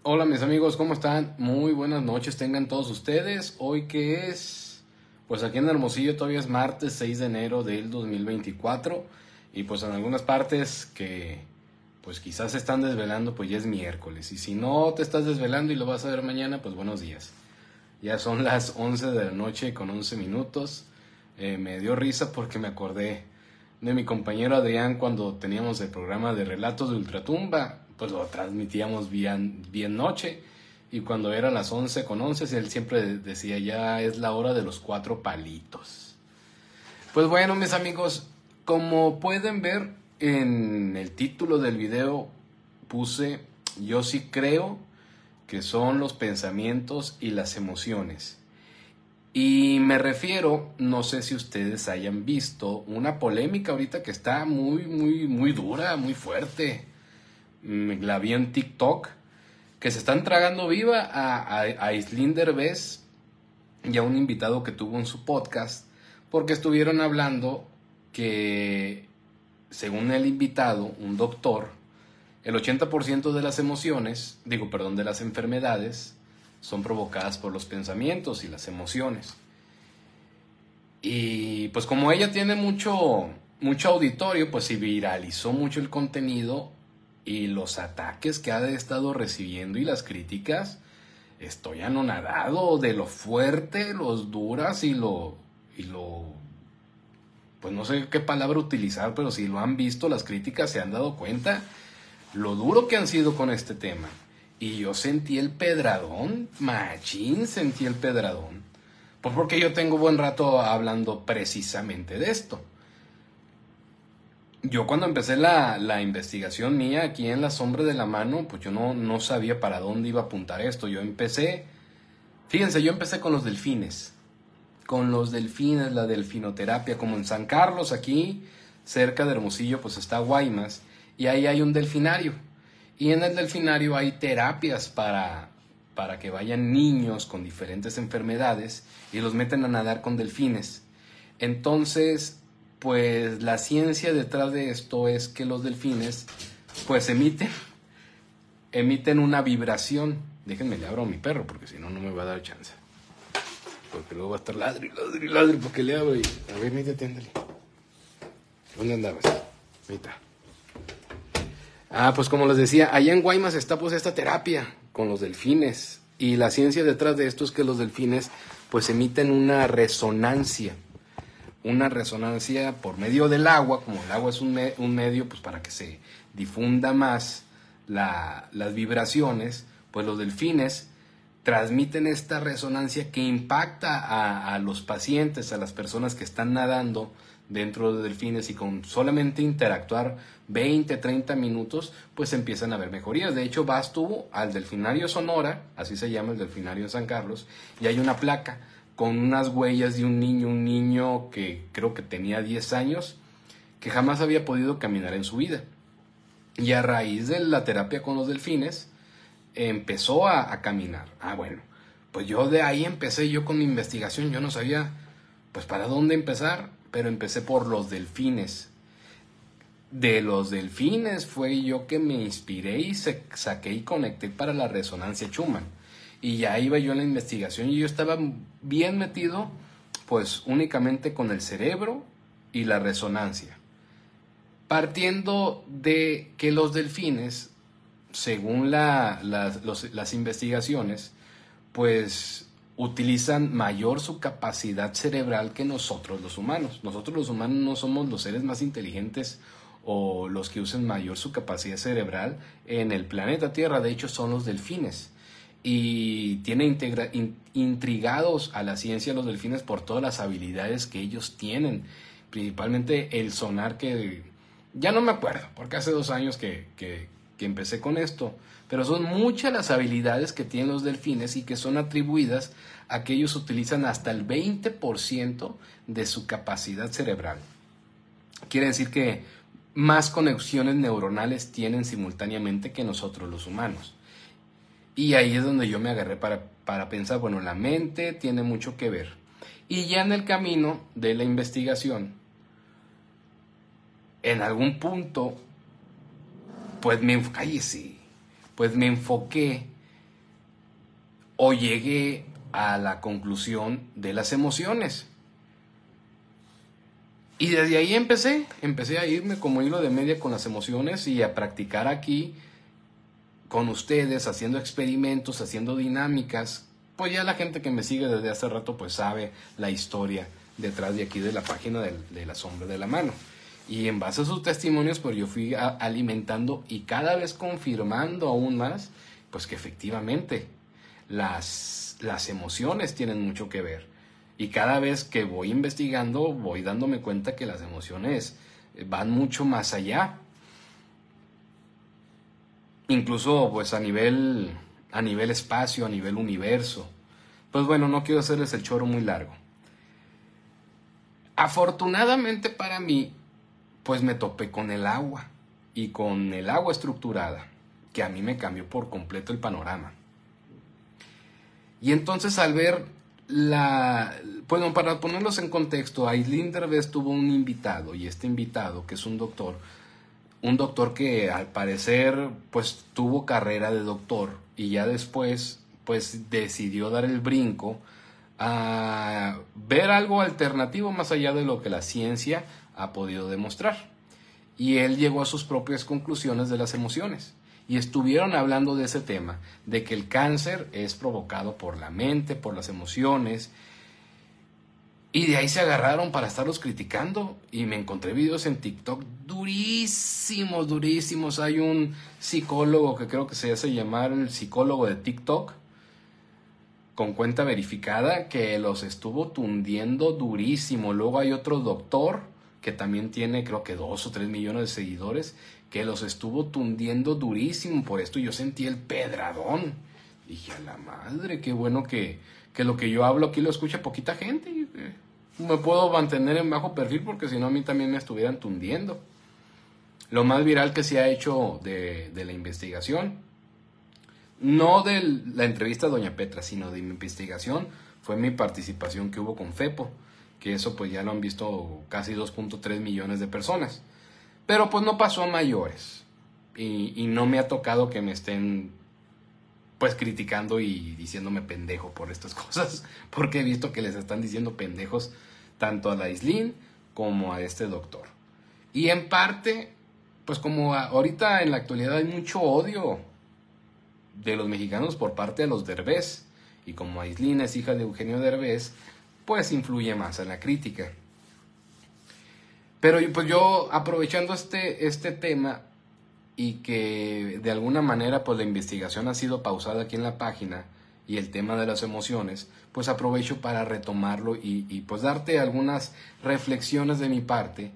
Hola mis amigos, ¿cómo están? Muy buenas noches tengan todos ustedes. Hoy que es, pues aquí en Hermosillo todavía es martes 6 de enero del 2024 y pues en algunas partes que pues quizás se están desvelando pues ya es miércoles y si no te estás desvelando y lo vas a ver mañana pues buenos días. Ya son las 11 de la noche con 11 minutos. Me dio risa porque me acordé de mi compañero Adrián cuando teníamos el programa de Relatos de Ultratumba, pues lo transmitíamos bien noche y cuando eran las 11 con 11 él siempre decía ya es la hora de los cuatro palitos. Pues bueno mis amigos, como pueden ver en el título del video puse yo sí creo que son los pensamientos y las emociones. Y me refiero, no sé si ustedes hayan visto una polémica ahorita que está muy dura, muy fuerte. La vi en TikTok, que se están tragando viva a Aislinn Derbez y a un invitado que tuvo en su podcast, porque estuvieron hablando que, según el invitado, un doctor, el 80% de las emociones, de las enfermedades, son provocadas por los pensamientos y las emociones. Y pues como ella tiene mucho auditorio, pues se viralizó mucho el contenido y los ataques que ha estado recibiendo y las críticas, estoy anonadado de lo fuerte, los duras pues no sé qué palabra utilizar, pero si lo han visto, las críticas se han dado cuenta lo duro que han sido con este tema. Y yo sentí el pedradón, machín sentí el pedradón. Pues porque yo tengo buen rato hablando precisamente de esto. Yo cuando empecé la investigación mía aquí en La Sombra de la Mano, pues yo no sabía para dónde iba a apuntar esto. Fíjense, yo empecé con los delfines. Con los delfines, la delfinoterapia, como en San Carlos, aquí, cerca de Hermosillo, pues está Guaymas, y ahí hay un delfinario. Y en el delfinario hay terapias para que vayan niños con diferentes enfermedades y los meten a nadar con delfines. Entonces, pues la ciencia detrás de esto es que los delfines, pues emiten una vibración. Déjenme le abro a mi perro, porque si no, no me va a dar chance. Porque luego va a estar ladri, porque le abro y... A ver, métete, ándale. ¿Dónde andabas? Ahí está. Pues como les decía, allá en Guaymas está pues esta terapia con los delfines. Y la ciencia detrás de esto es que los delfines pues emiten una resonancia. Una resonancia por medio del agua, como el agua es un medio pues para que se difunda más las vibraciones, pues los delfines transmiten esta resonancia que impacta a los pacientes, a las personas que están nadando dentro de delfines y con solamente interactuar 20, 30 minutos, pues empiezan a ver mejorías. De hecho, vas tú al Delfinario Sonora, así se llama el Delfinario en San Carlos, y hay una placa con unas huellas de un niño que creo que tenía 10 años, que jamás había podido caminar en su vida. Y a raíz de la terapia con los delfines, empezó a caminar. Bueno, pues yo de ahí empecé yo con mi investigación. Yo no sabía pues para dónde empezar, pero empecé por los delfines. De los delfines fue yo que me inspiré y saqué y conecté para la resonancia Schumann. Y ya iba yo en la investigación y yo estaba bien metido pues únicamente con el cerebro y la resonancia. Partiendo de que los delfines, según las investigaciones, pues utilizan mayor su capacidad cerebral que nosotros los humanos. Nosotros los humanos no somos los seres más inteligentes o los que usen mayor su capacidad cerebral en el planeta Tierra. De hecho, son los delfines. Y tiene intrigados a la ciencia los delfines por todas las habilidades que ellos tienen. Principalmente el sonar que... Ya no me acuerdo, porque hace 2 años que empecé con esto, pero son muchas las habilidades que tienen los delfines y que son atribuidas a que ellos utilizan hasta el 20% de su capacidad cerebral. Quiere decir que más conexiones neuronales tienen simultáneamente que nosotros los humanos. Y ahí es donde yo me agarré para pensar, bueno, la mente tiene mucho que ver. Y ya en el camino de la investigación, en algún punto, pues me enfoqué o llegué a la conclusión de las emociones. Y desde ahí empecé a irme como hilo de media con las emociones y a practicar aquí con ustedes, haciendo experimentos, haciendo dinámicas. Pues ya la gente que me sigue desde hace rato pues sabe la historia detrás de aquí de la página de la sombra de la mano. Y en base a sus testimonios pues yo fui alimentando y cada vez confirmando aún más pues que efectivamente las emociones tienen mucho que ver. Y cada vez que voy investigando voy dándome cuenta que las emociones van mucho más allá. Incluso pues a nivel espacio, a nivel universo. Pues bueno, no quiero hacerles el choro muy largo. Afortunadamente para mí, pues me topé con el agua y con el agua estructurada, que a mí me cambió por completo el panorama. Y entonces al ver bueno, para ponerlos en contexto, Aislinn Derbez tuvo un invitado, y este invitado, que es un doctor que al parecer pues tuvo carrera de doctor y ya después pues decidió dar el brinco a ver algo alternativo más allá de lo que la ciencia ha podido demostrar. Y él llegó a sus propias conclusiones de las emociones. Y estuvieron hablando de ese tema, de que el cáncer es provocado por la mente, por las emociones. Y de ahí se agarraron para estarlos criticando. Y me encontré videos en TikTok durísimos, durísimos. Hay un psicólogo que creo que se hace llamar el psicólogo de TikTok, con cuenta verificada, que los estuvo tundiendo durísimo. Luego hay otro doctor que también tiene creo que 2 o 3 millones de seguidores, que los estuvo tundiendo durísimo por esto. Yo sentí el pedradón. Dije, a la madre, qué bueno que lo que yo hablo aquí lo escucha poquita gente. Me puedo mantener en bajo perfil porque si no a mí también me estuvieran tundiendo. Lo más viral que se ha hecho de la investigación, no de la entrevista a Doña Petra, sino de mi investigación, fue mi participación que hubo con FEPO, que eso pues ya lo han visto casi 2.3 millones de personas. Pero pues no pasó a mayores y no me ha tocado que me estén pues criticando y diciéndome pendejo por estas cosas, porque he visto que les están diciendo pendejos tanto a la Aislinn como a este doctor. Y en parte, pues como ahorita en la actualidad hay mucho odio de los mexicanos por parte de los Derbez, y como Aislinn es hija de Eugenio Derbez, pues influye más en la crítica. Pero pues yo, aprovechando este tema y que de alguna manera pues la investigación ha sido pausada aquí en la página y el tema de las emociones, pues aprovecho para retomarlo y pues darte algunas reflexiones de mi parte.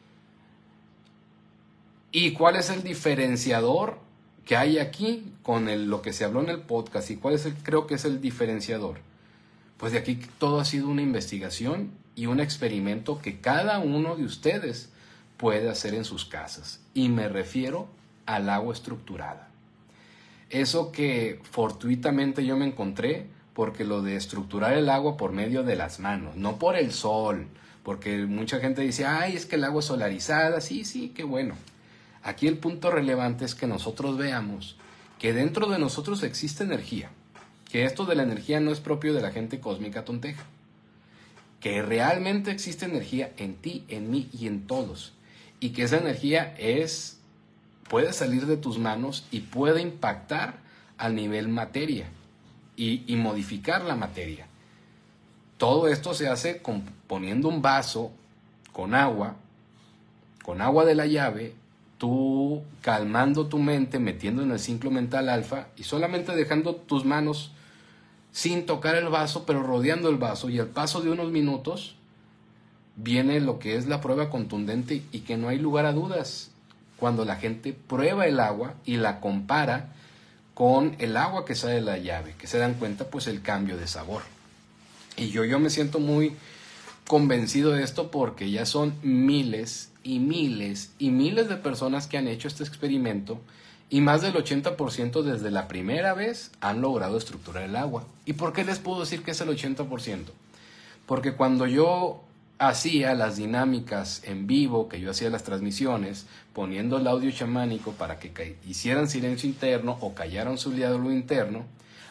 ¿Y cuál es el diferenciador que hay aquí con lo que se habló en el podcast? ¿Y cuál es creo que es el diferenciador? Pues de aquí todo ha sido una investigación y un experimento que cada uno de ustedes puede hacer en sus casas. Y me refiero al agua estructurada. Eso que fortuitamente yo me encontré, porque lo de estructurar el agua por medio de las manos, no por el sol, porque mucha gente dice, ay, es que el agua es solarizada, sí, qué bueno. Aquí el punto relevante es que nosotros veamos que dentro de nosotros existe energía, que esto de la energía no es propio de la gente cósmica tonteja, que realmente existe energía en ti, en mí y en todos, y que esa energía puede salir de tus manos y puede impactar al nivel materia y modificar la materia. Todo esto se hace poniendo un vaso con agua de la llave, tú calmando tu mente, metiendo en el ciclo mental alfa y solamente dejando tus manos sin tocar el vaso, pero rodeando el vaso, y al paso de unos minutos viene lo que es la prueba contundente y que no hay lugar a dudas. Cuando la gente prueba el agua y la compara con el agua que sale de la llave, que se dan cuenta pues el cambio de sabor. Y yo me siento muy convencido de esto porque ya son miles y miles y miles de personas que han hecho este experimento, y más del 80% desde la primera vez han logrado estructurar el agua. ¿Y por qué les puedo decir que es el 80%? Porque cuando yo hacía las dinámicas en vivo, que yo hacía las transmisiones, poniendo el audio chamánico para que hicieran silencio interno o callaran su diálogo interno,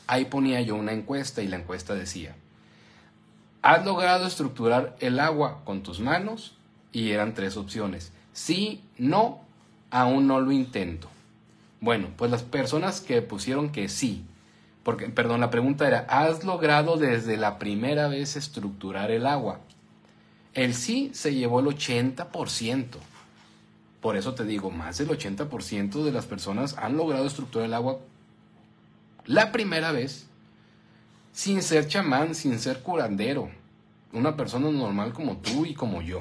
ahí ponía yo una encuesta y la encuesta decía: ¿has logrado estructurar el agua con tus manos? Y eran 3 opciones: sí, no, aún no lo intento. Bueno, pues las personas que pusieron que sí, porque, perdón, la pregunta era: ¿has logrado desde la primera vez estructurar el agua? El sí se llevó el 80%. Por eso te digo, más del 80% de las personas han logrado estructurar el agua la primera vez, sin ser chamán, sin ser curandero, una persona normal como tú y como yo.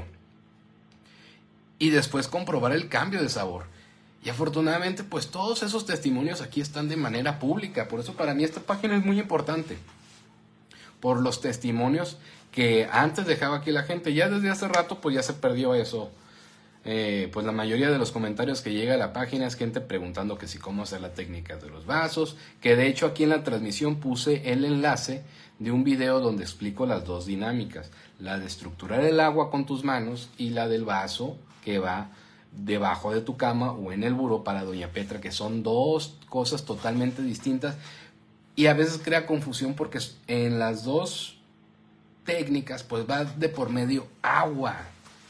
Y después comprobar el cambio de sabor. Y afortunadamente, pues todos esos testimonios aquí están de manera pública. Por eso para mí esta página es muy importante. Por los testimonios que antes dejaba aquí la gente. Ya desde hace rato pues ya se perdió eso. Pues la mayoría de los comentarios que llega a la página es gente preguntando que si cómo hacer la técnica de los vasos, que de hecho aquí en la transmisión puse el enlace de un video donde explico las 2 dinámicas, la de estructurar el agua con tus manos y la del vaso que va debajo de tu cama o en el buró para Doña Petra, que son 2 cosas totalmente distintas y a veces crea confusión porque en las 2 técnicas pues va de por medio agua.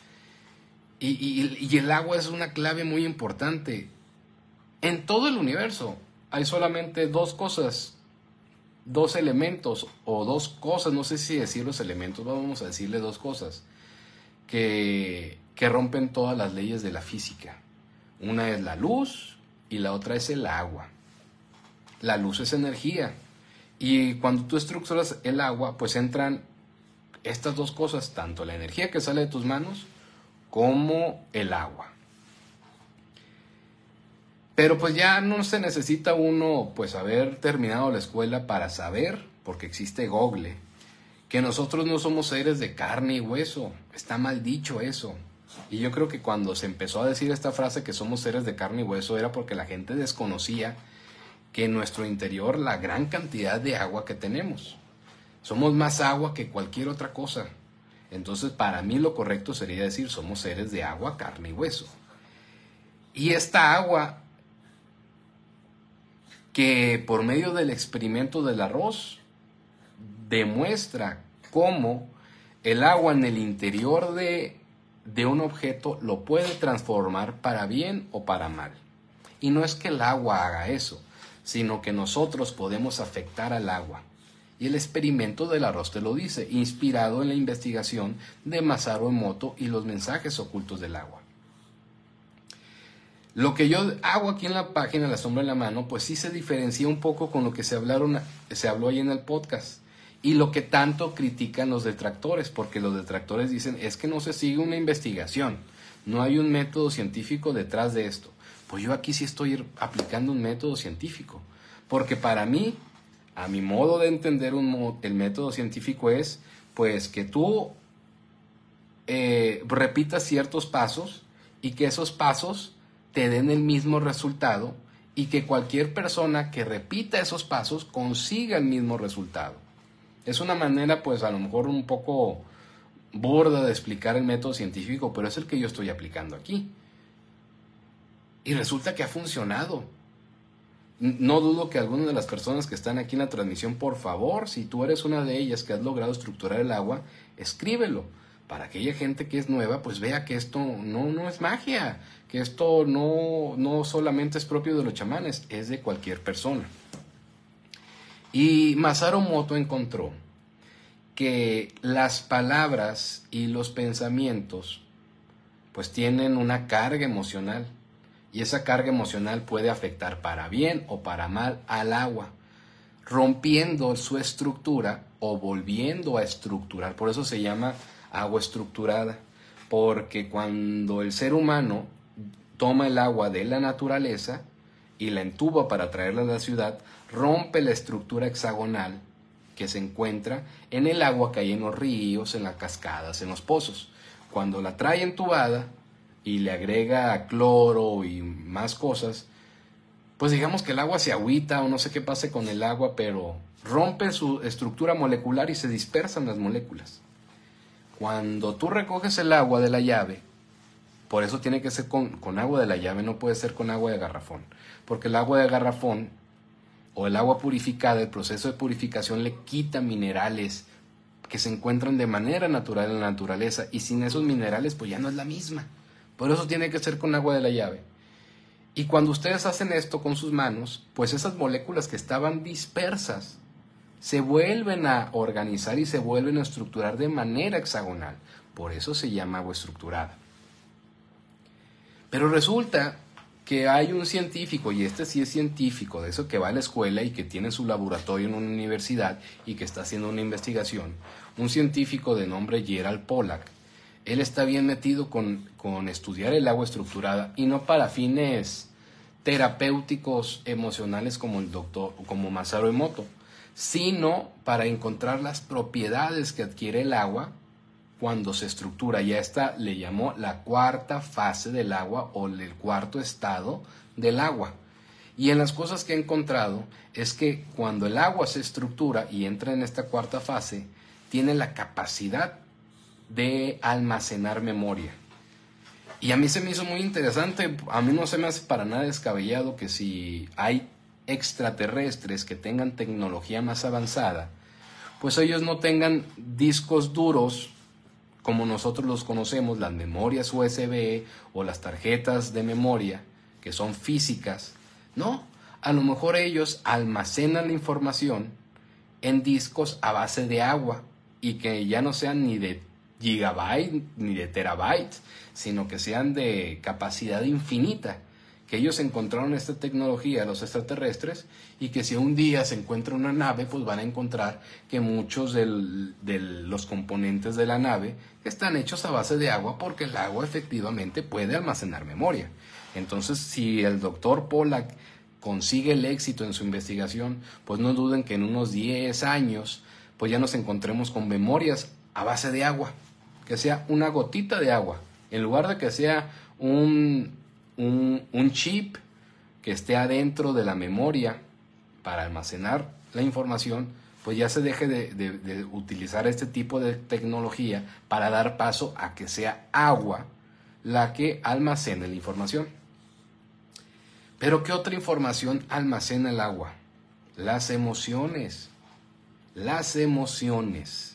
Y el agua es una clave muy importante. En todo el universo hay solamente 2 cosas, 2 elementos o 2 cosas, no sé si decir los elementos, vamos a decirle 2 cosas, que rompen todas las leyes de la física. Una es la luz y la otra es el agua. La luz es energía. Y cuando tú estructuras el agua, pues entran estas 2 cosas, tanto la energía que sale de tus manos, como el agua. Pero pues ya no se necesita uno pues haber terminado la escuela para saber, porque existe Google, que nosotros no somos seres de carne y hueso. Está mal dicho eso. Y yo creo que cuando se empezó a decir esta frase que somos seres de carne y hueso era porque la gente desconocía que en nuestro interior la gran cantidad de agua que tenemos. Somos más agua que cualquier otra cosa. Entonces, para mí lo correcto sería decir, somos seres de agua, carne y hueso. Y esta agua, que por medio del experimento del arroz, demuestra cómo el agua en el interior de un objeto lo puede transformar para bien o para mal. Y no es que el agua haga eso, sino que nosotros podemos afectar al agua. Y el experimento del arroz te lo dice, inspirado en la investigación de Masaru Emoto y los mensajes ocultos del agua. Lo que yo hago aquí en la página, La Sombra en la Mano, pues sí se diferencia un poco con lo que se habló ahí en el podcast. Y lo que tanto critican los detractores, porque los detractores dicen, es que no se sigue una investigación, no hay un método científico detrás de esto. Pues yo aquí sí estoy aplicando un método científico, porque para mí, a mi modo de entender el método científico es pues que tú repitas ciertos pasos y que esos pasos te den el mismo resultado y que cualquier persona que repita esos pasos consiga el mismo resultado. Es una manera pues a lo mejor un poco burda de explicar el método científico, pero es el que yo estoy aplicando aquí. Y resulta que ha funcionado. No dudo que algunas de las personas que están aquí en la transmisión, por favor, si tú eres una de ellas que has logrado estructurar el agua, escríbelo. Para aquella gente que es nueva, pues vea que esto no es magia, que esto no solamente es propio de los chamanes, es de cualquier persona. Y Masaru Emoto encontró que las palabras y los pensamientos pues tienen una carga emocional. Y esa carga emocional puede afectar para bien o para mal al agua, rompiendo su estructura o volviendo a estructurar. Por eso se llama agua estructurada, porque cuando el ser humano toma el agua de la naturaleza y la entuba para traerla a la ciudad, rompe la estructura hexagonal que se encuentra en el agua que hay en los ríos, en las cascadas, en los pozos. Cuando la trae entubada y le agrega cloro y más cosas, pues digamos que el agua se agüita o no sé qué pase con el agua, pero rompe su estructura molecular y se dispersan las moléculas. Cuando tú recoges el agua de la llave, por eso tiene que ser con agua de la llave, no puede ser con agua de garrafón, porque el agua de garrafón o el agua purificada, el proceso de purificación le quita minerales que se encuentran de manera natural en la naturaleza, y sin esos minerales pues ya no es la misma. Por eso tiene que ser con agua de la llave. Y cuando ustedes hacen esto con sus manos, pues esas moléculas que estaban dispersas se vuelven a organizar y se vuelven a estructurar de manera hexagonal. Por eso se llama agua estructurada. Pero resulta que hay un científico, y este sí es científico, de eso que va a la escuela y que tiene su laboratorio en una universidad y que está haciendo una investigación, un científico de nombre Gerald Pollack. Él está bien metido con estudiar el agua estructurada, y no para fines terapéuticos emocionales como el doctor, como Masaru Emoto, sino para encontrar las propiedades que adquiere el agua cuando se estructura. Ya esta le llamó la cuarta fase del agua, o el cuarto estado del agua. Y en las cosas que he encontrado es que cuando el agua se estructura y entra en esta cuarta fase, tiene la capacidad de almacenar memoria. Y a mí se me hizo muy interesante. A mí no se me hace para nada descabellado que si hay extraterrestres que tengan tecnología más avanzada, pues ellos no tengan discos duros como nosotros los conocemos, las memorias USB o las tarjetas de memoria, que son físicas. No, a lo mejor ellos almacenan la información en discos a base de agua, y que ya no sean ni de gigabyte ni de terabyte, sino que sean de capacidad infinita, que ellos encontraron esta tecnología, los extraterrestres, y que si un día se encuentra una nave, pues van a encontrar que muchos de los componentes de la nave están hechos a base de agua, porque el agua efectivamente puede almacenar memoria. Entonces, si el doctor Pollack consigue el éxito en su investigación, pues no duden que en unos 10 años pues ya nos encontremos con memorias a base de agua, que sea una gotita de agua, en lugar de que sea un chip que esté adentro de la memoria para almacenar la información. Pues ya se deje de utilizar este tipo de tecnología para dar paso a que sea agua la que almacene la información. Pero ¿qué otra información almacena el agua? Las emociones. Las emociones.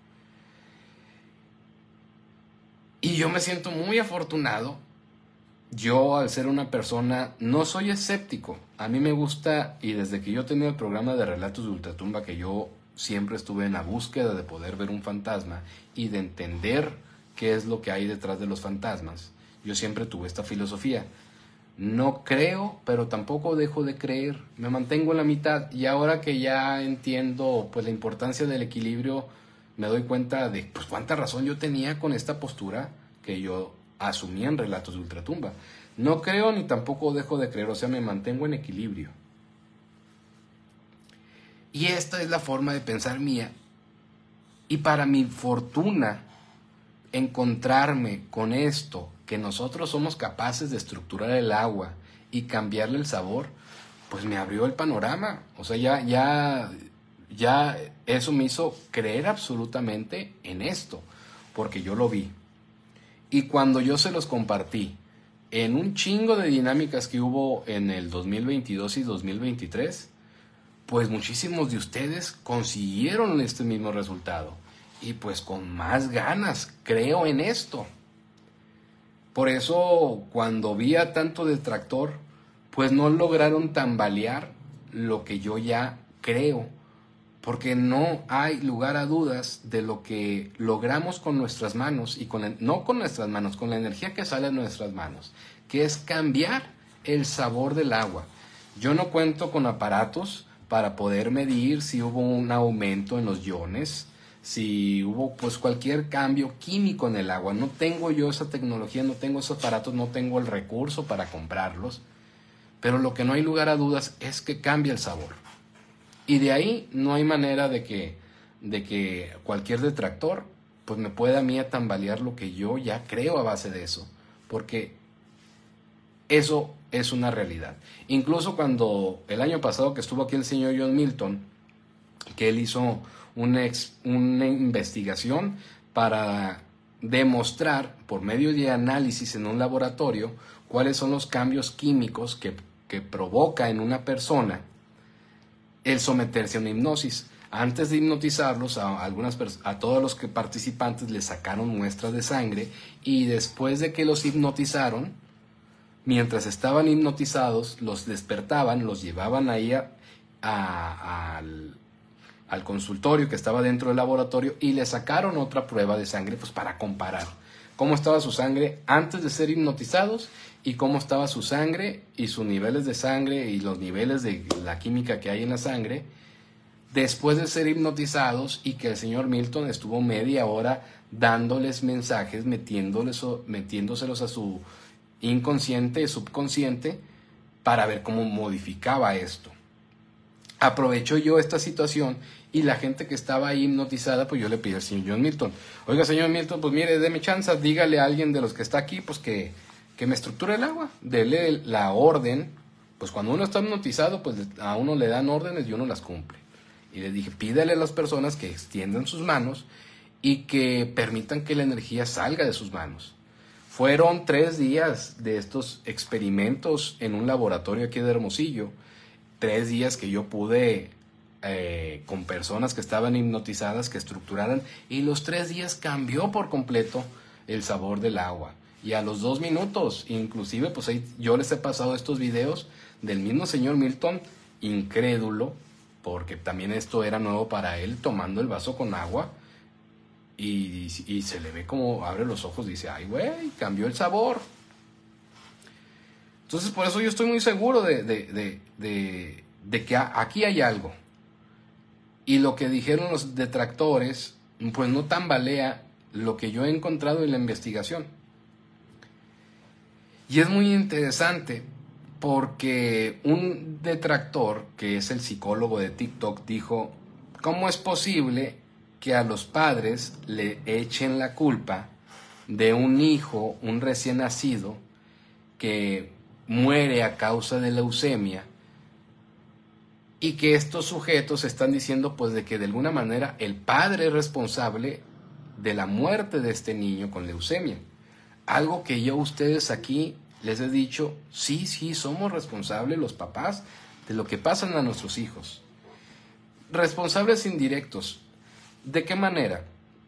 Y yo me siento muy afortunado. Yo, al ser una persona, no soy escéptico. A mí me gusta, y desde que yo tenía el programa de Relatos de Ultratumba, que yo siempre estuve en la búsqueda de poder ver un fantasma y de entender qué es lo que hay detrás de los fantasmas, yo siempre tuve esta filosofía. No creo, pero tampoco dejo de creer. Me mantengo en la mitad, y ahora que ya entiendo pues la importancia del equilibrio, me doy cuenta de pues cuánta razón yo tenía con esta postura que yo asumí en Relatos de Ultratumba. No creo ni tampoco dejo de creer, o sea, me mantengo en equilibrio. Y esta es la forma de pensar mía. Y para mi fortuna, encontrarme con esto, que nosotros somos capaces de estructurar el agua y cambiarle el sabor, pues me abrió el panorama. O sea, ya eso me hizo creer absolutamente en esto, porque yo lo vi. Y cuando yo se los compartí en un chingo de dinámicas que hubo en el 2022 y 2023, pues muchísimos de ustedes consiguieron este mismo resultado. Y pues con más ganas creo en esto. Por eso cuando vi a tanto detractor, pues no lograron tambalear lo que yo ya creo. Porque no hay lugar a dudas de lo que logramos con nuestras manos, y no con nuestras manos, con la energía que sale de nuestras manos, que es cambiar el sabor del agua. Yo no cuento con aparatos para poder medir si hubo un aumento en los iones, si hubo pues cualquier cambio químico en el agua. No tengo yo esa tecnología, no tengo esos aparatos, no tengo el recurso para comprarlos, pero lo que no hay lugar a dudas es que cambia el sabor. Y de ahí no hay manera de que cualquier detractor pues me pueda a mí a tambalear lo que yo ya creo a base de eso, porque eso es una realidad. Incluso cuando el año pasado que estuvo aquí el señor John Milton, que él hizo una investigación para demostrar por medio de análisis en un laboratorio cuáles son los cambios químicos que provoca en una persona el someterse a una hipnosis. Antes de hipnotizarlos, a todos los participantes les sacaron muestras de sangre, y después de que los hipnotizaron, mientras estaban hipnotizados, los despertaban, los llevaban ahí al consultorio que estaba dentro del laboratorio, y le sacaron otra prueba de sangre, pues para comparar cómo estaba su sangre antes de ser hipnotizados y cómo estaba su sangre y sus niveles de sangre y los niveles de la química que hay en la sangre después de ser hipnotizados, y que el señor Milton estuvo media hora dándoles mensajes, metiéndoselos a su inconsciente, subconsciente, para ver cómo modificaba esto. Aprovecho yo esta situación, y la gente que estaba ahí hipnotizada, pues yo le pedí al señor John Milton: oiga, señor Milton, pues mire, déme chance, dígale a alguien de los que está aquí, pues que me estructure el agua, dele la orden. Pues cuando uno está hipnotizado, pues a uno le dan órdenes y uno las cumple. Y le dije: pídale a las personas que extiendan sus manos y que permitan que la energía salga de sus manos. Fueron 3 días de estos experimentos en un laboratorio aquí de Hermosillo. 3 días que yo pude, con personas que estaban hipnotizadas, que estructuraran, y los 3 días cambió por completo el sabor del agua. Y a los 2 minutos, inclusive, pues ahí yo les he pasado estos videos del mismo señor Milton, incrédulo, porque también esto era nuevo para él, tomando el vaso con agua, y se le ve como abre los ojos y dice: ay, güey, cambió el sabor. Entonces, por eso yo estoy muy seguro de que aquí hay algo. Y lo que dijeron los detractores, pues no tambalea lo que yo he encontrado en la investigación. Y es muy interesante, porque un detractor, que es el psicólogo de TikTok, dijo: ¿cómo es posible que a los padres le echen la culpa de un hijo, un recién nacido, que muere a causa de leucemia, y que estos sujetos están diciendo pues de que de alguna manera el padre es responsable de la muerte de este niño con leucemia? Algo que yo a ustedes aquí les he dicho: sí, somos responsables los papás de lo que pasan a nuestros hijos. Responsables indirectos. ¿De qué manera?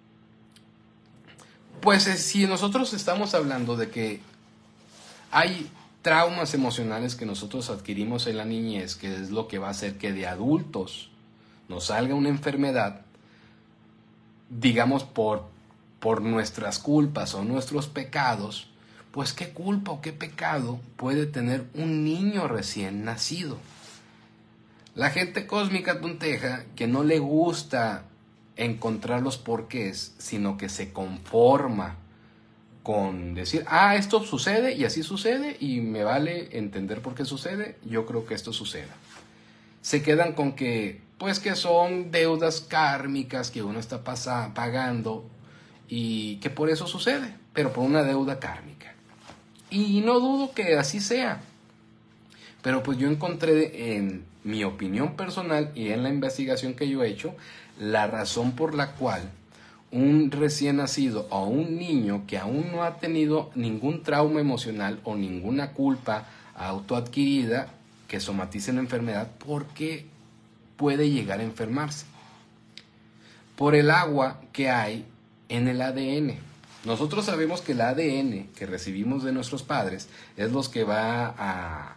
Pues si nosotros estamos hablando de que hay traumas emocionales que nosotros adquirimos en la niñez, que es lo que va a hacer que de adultos nos salga una enfermedad, digamos por nuestras culpas o nuestros pecados, pues qué culpa o qué pecado puede tener un niño recién nacido. La gente cósmica tonteja, que no le gusta encontrar los porqués, sino que se conforma con decir: esto sucede y así sucede y me vale entender por qué sucede, yo creo que esto suceda. Se quedan con que, pues que son deudas kármicas que uno está pagando, y que por eso sucede, pero por una deuda kármica. Y no dudo que así sea. Pero pues yo encontré, en mi opinión personal y en la investigación que yo he hecho, la razón por la cual un recién nacido o un niño que aún no ha tenido ningún trauma emocional o ninguna culpa autoadquirida que somatice la enfermedad, ¿por qué puede llegar a enfermarse? Por el agua que hay en el ADN. Nosotros sabemos que el ADN que recibimos de nuestros padres es los que va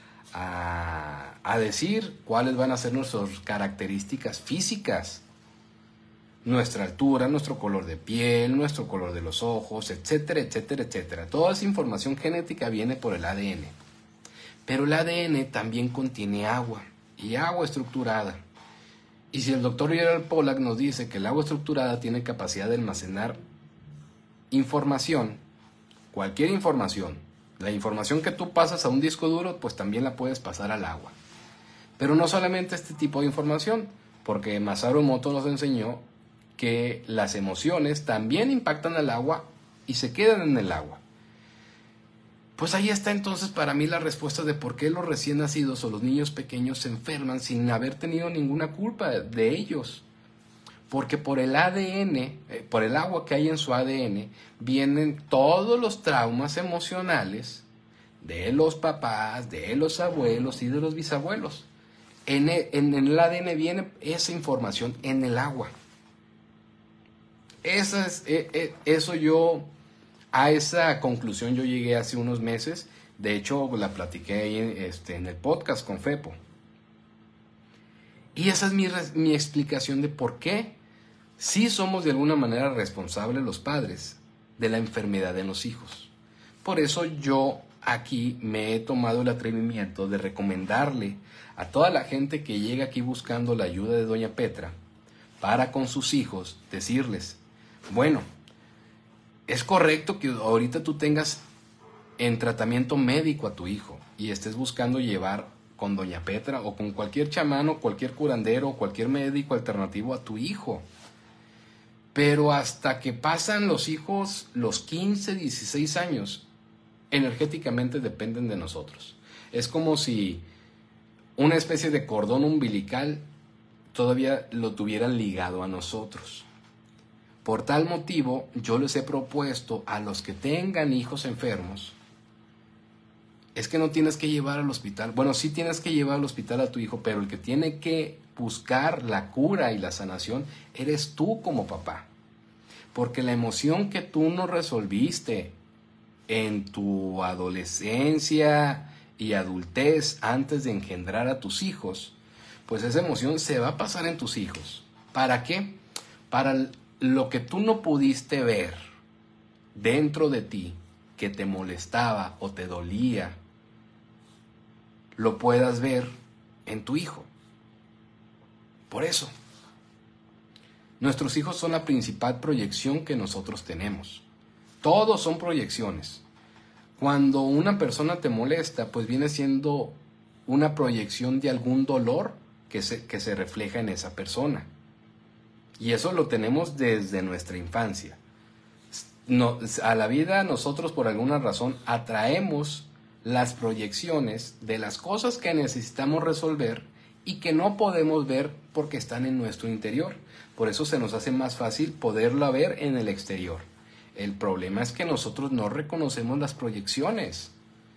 a decir cuáles van a ser nuestras características físicas. Nuestra altura, nuestro color de piel, nuestro color de los ojos, etcétera, etcétera, etcétera. Toda esa información genética viene por el ADN. Pero el ADN también contiene agua, y agua estructurada. Y si el doctor Gerald Pollack nos dice que el agua estructurada tiene capacidad de almacenar información, cualquier información, la información que tú pasas a un disco duro, pues también la puedes pasar al agua. Pero no solamente este tipo de información, porque Masaru Emoto nos enseñó que las emociones también impactan al agua y se quedan en el agua. Pues ahí está entonces para mí la respuesta de por qué los recién nacidos o los niños pequeños se enferman sin haber tenido ninguna culpa de ellos. Porque por el ADN, por el agua que hay en su ADN, vienen todos los traumas emocionales de los papás, de los abuelos y de los bisabuelos. En el ADN viene esa información en el agua. A esa conclusión yo llegué hace unos meses. De hecho, la platiqué ahí en el podcast con Fepo. Y esa es mi explicación de por qué sí somos de alguna manera responsables los padres de la enfermedad de los hijos. Por eso yo aquí me he tomado el atrevimiento de recomendarle a toda la gente que llega aquí buscando la ayuda de Doña Petra para con sus hijos decirles, bueno, es correcto que ahorita tú tengas en tratamiento médico a tu hijo y estés buscando llevar con Doña Petra o con cualquier chamano, cualquier curandero o cualquier médico alternativo a tu hijo. Pero hasta que pasan los hijos los 15, 16 años, energéticamente dependen de nosotros. Es como si una especie de cordón umbilical todavía lo tuvieran ligado a nosotros. Por tal motivo, yo les he propuesto a los que tengan hijos enfermos, es que no tienes que llevar al hospital. Bueno, sí tienes que llevar al hospital a tu hijo, pero el que tiene que buscar la cura y la sanación eres tú como papá. Porque la emoción que tú no resolviste en tu adolescencia y adultez antes de engendrar a tus hijos, pues esa emoción se va a pasar en tus hijos. ¿Para qué? Para lo que tú no pudiste ver dentro de ti, que te molestaba o te dolía, lo puedas ver en tu hijo. Por eso, nuestros hijos son la principal proyección que nosotros tenemos. Todos son proyecciones. Cuando una persona te molesta, pues viene siendo una proyección de algún dolor que se refleja en esa persona. Y eso lo tenemos desde nuestra infancia. No, a la vida nosotros por alguna razón atraemos las proyecciones de las cosas que necesitamos resolver y que no podemos ver porque están en nuestro interior. Por eso se nos hace más fácil poderla ver en el exterior. El problema es que nosotros no reconocemos las proyecciones.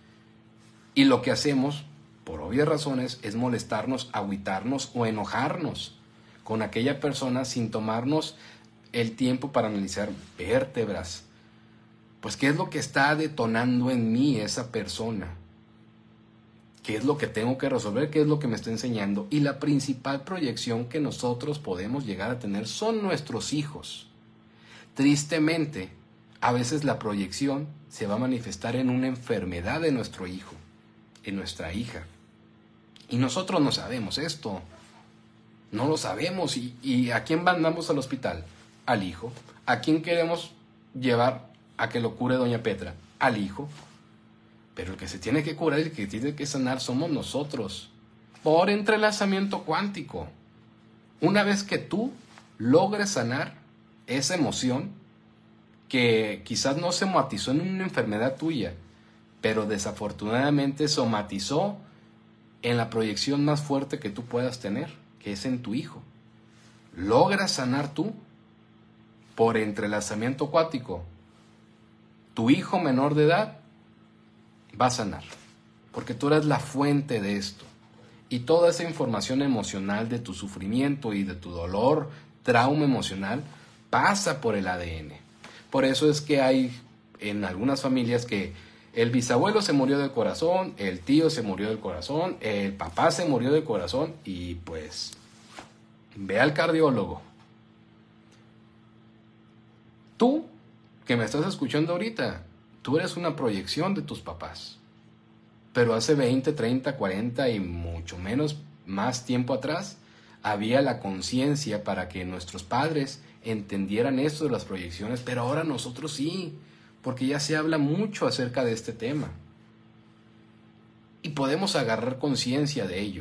Y lo que hacemos, por obvias razones, es molestarnos, agüitarnos o enojarnos con aquella persona sin tomarnos el tiempo para analizar vértebras. Pues, ¿qué es lo que está detonando en mí esa persona? ¿Qué es lo que tengo que resolver? ¿Qué es lo que me está enseñando? Y la principal proyección que nosotros podemos llegar a tener son nuestros hijos. Tristemente, a veces la proyección se va a manifestar en una enfermedad de nuestro hijo, en nuestra hija. Y nosotros no sabemos esto. No lo sabemos. ¿Y a quién mandamos al hospital? Al hijo. ¿A quién queremos llevar a que lo cure Doña Petra? Al hijo. Pero el que se tiene que curar y el que tiene que sanar somos nosotros. Por entrelazamiento cuántico. Una vez que tú logres sanar esa emoción que quizás no somatizó en una enfermedad tuya, pero desafortunadamente somatizó en la proyección más fuerte que tú puedas tener, que es en tu hijo. Logras sanar tú por entrelazamiento cuántico. Tu hijo menor de edad va a sanar, porque tú eres la fuente de esto. Y toda esa información emocional de tu sufrimiento y de tu dolor, trauma emocional, pasa por el ADN. Por eso es que hay en algunas familias que el bisabuelo se murió del corazón, el tío se murió del corazón, el papá se murió del corazón y pues ve al cardiólogo. Tú, que me estás escuchando ahorita, tú eres una proyección de tus papás. Pero hace 20, 30, 40 y mucho menos más tiempo atrás, había la conciencia para que nuestros padres entendieran esto de las proyecciones, pero ahora nosotros sí, porque ya se habla mucho acerca de este tema. Y podemos agarrar conciencia de ello.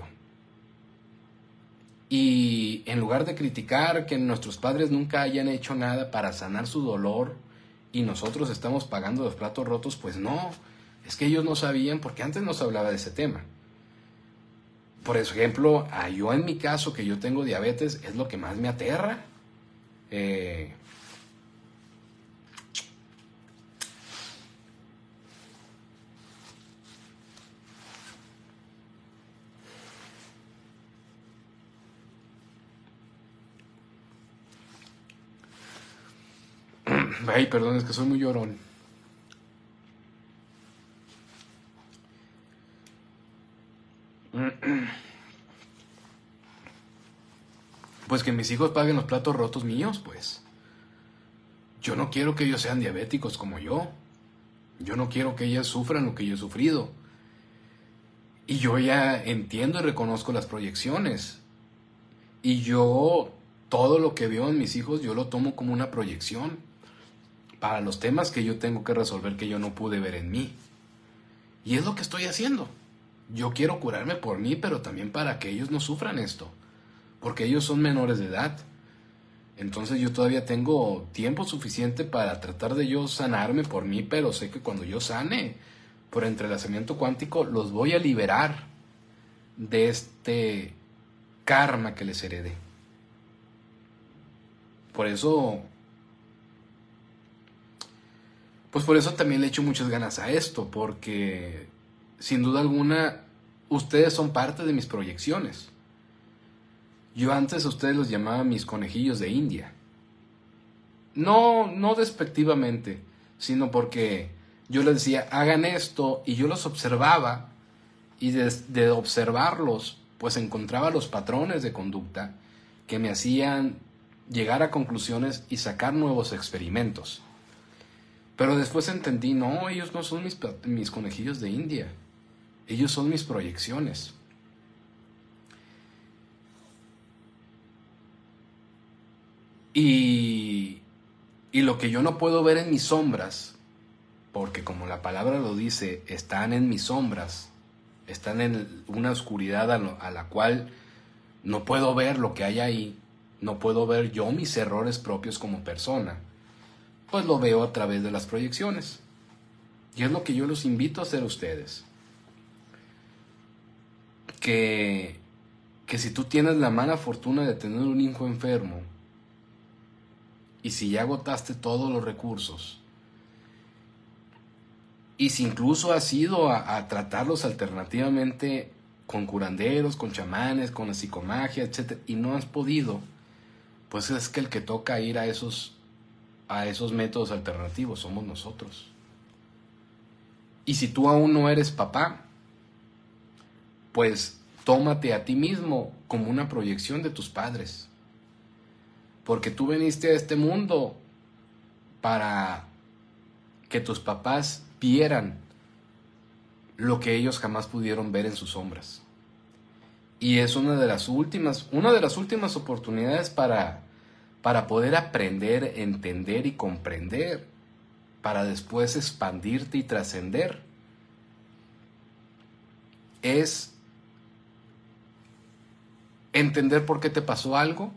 Y en lugar de criticar que nuestros padres nunca hayan hecho nada para sanar su dolor y nosotros estamos pagando los platos rotos, pues no, es que ellos no sabían porque antes no se hablaba de ese tema. Por ejemplo, yo en mi caso, que yo tengo diabetes, es lo que más me aterra. Ay, perdón, es que soy muy llorón. Pues que mis hijos paguen los platos rotos míos, pues. Yo no quiero que ellos sean diabéticos como yo. Yo no quiero que ellas sufran lo que yo he sufrido. Y yo ya entiendo y reconozco las proyecciones. Y yo, todo lo que veo en mis hijos, yo lo tomo como una proyección para los temas que yo tengo que resolver que yo no pude ver en mí. Y es lo que estoy haciendo. Yo quiero curarme por mí, pero también para que ellos no sufran esto. Porque ellos son menores de edad. Entonces yo todavía tengo tiempo suficiente para tratar de yo sanarme por mí, pero sé que cuando yo sane por entrelazamiento cuántico, los voy a liberar de este karma que les heredé. Por eso, pues por eso también le echo muchas ganas a esto, porque sin duda alguna ustedes son parte de mis proyecciones. Yo antes a ustedes los llamaba mis conejillos de India. No despectivamente, sino porque yo les decía, hagan esto, y yo los observaba, y de observarlos, pues encontraba los patrones de conducta que me hacían llegar a conclusiones y sacar nuevos experimentos. Pero después entendí, no, ellos no son mis conejillos de India, ellos son mis proyecciones. Y lo que yo no puedo ver en mis sombras, porque como la palabra lo dice, están en mis sombras, están en una oscuridad a la cual no puedo ver lo que hay ahí, no puedo ver yo mis errores propios como persona, pues lo veo a través de las proyecciones. Y es lo que yo los invito a hacer a ustedes. Que si tú tienes la mala fortuna de tener un hijo enfermo, y si ya agotaste todos los recursos, y si incluso has ido a tratarlos alternativamente con curanderos, con chamanes, con la psicomagia, etc., y no has podido, pues es que el que toca ir a esos métodos alternativos somos nosotros. Y si tú aún no eres papá, pues tómate a ti mismo como una proyección de tus padres. Porque tú viniste a este mundo para que tus papás vieran lo que ellos jamás pudieron ver en sus sombras. Y es una de las últimas oportunidades para poder aprender, entender y comprender, para después expandirte y trascender. Es entender por qué te pasó algo,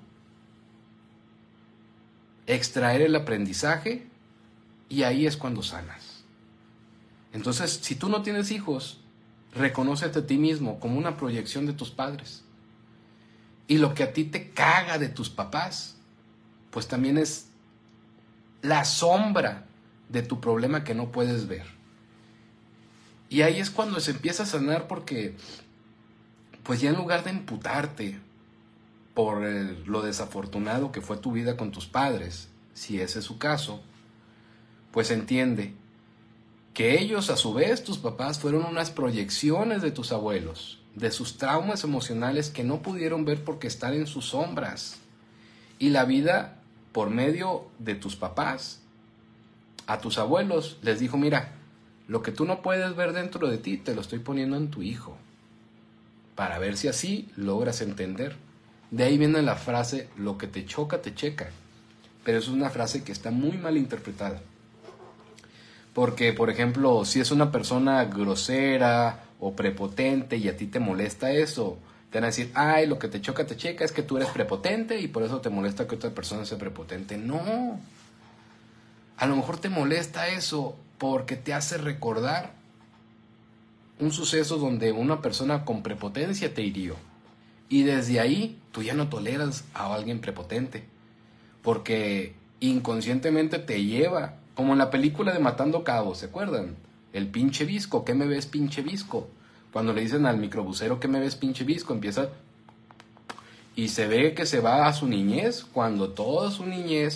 extraer el aprendizaje, y ahí es cuando sanas. Entonces, si tú no tienes hijos, reconócete a ti mismo como una proyección de tus padres. Y lo que a ti te caga de tus papás, pues también es la sombra de tu problema que no puedes ver. Y ahí es cuando se empieza a sanar, porque pues ya en lugar de imputarte por lo desafortunado que fue tu vida con tus padres, si ese es su caso, pues entiende que ellos, a su vez, tus papás, fueron unas proyecciones de tus abuelos, de sus traumas emocionales que no pudieron ver porque están en sus sombras. Y la vida, por medio de tus papás, a tus abuelos, les dijo, mira, lo que tú no puedes ver dentro de ti, te lo estoy poniendo en tu hijo, para ver si así logras entender. De ahí viene la frase, lo que te choca, te checa. Pero es una frase que está muy mal interpretada. Porque, por ejemplo, si es una persona grosera o prepotente y a ti te molesta eso, te van a decir, ay, lo que te choca, te checa, es que tú eres prepotente y por eso te molesta que otra persona sea prepotente. No. A lo mejor te molesta eso porque te hace recordar un suceso donde una persona con prepotencia te hirió. Y desde ahí tú ya no toleras a alguien prepotente. Porque inconscientemente te lleva, como en la película de Matando Cabos, ¿se acuerdan? El pinche visco, ¿qué me ves, pinche visco? Cuando le dicen al microbusero, ¿qué me ves, pinche visco? Empieza y se ve que se va a su niñez, cuando toda su niñez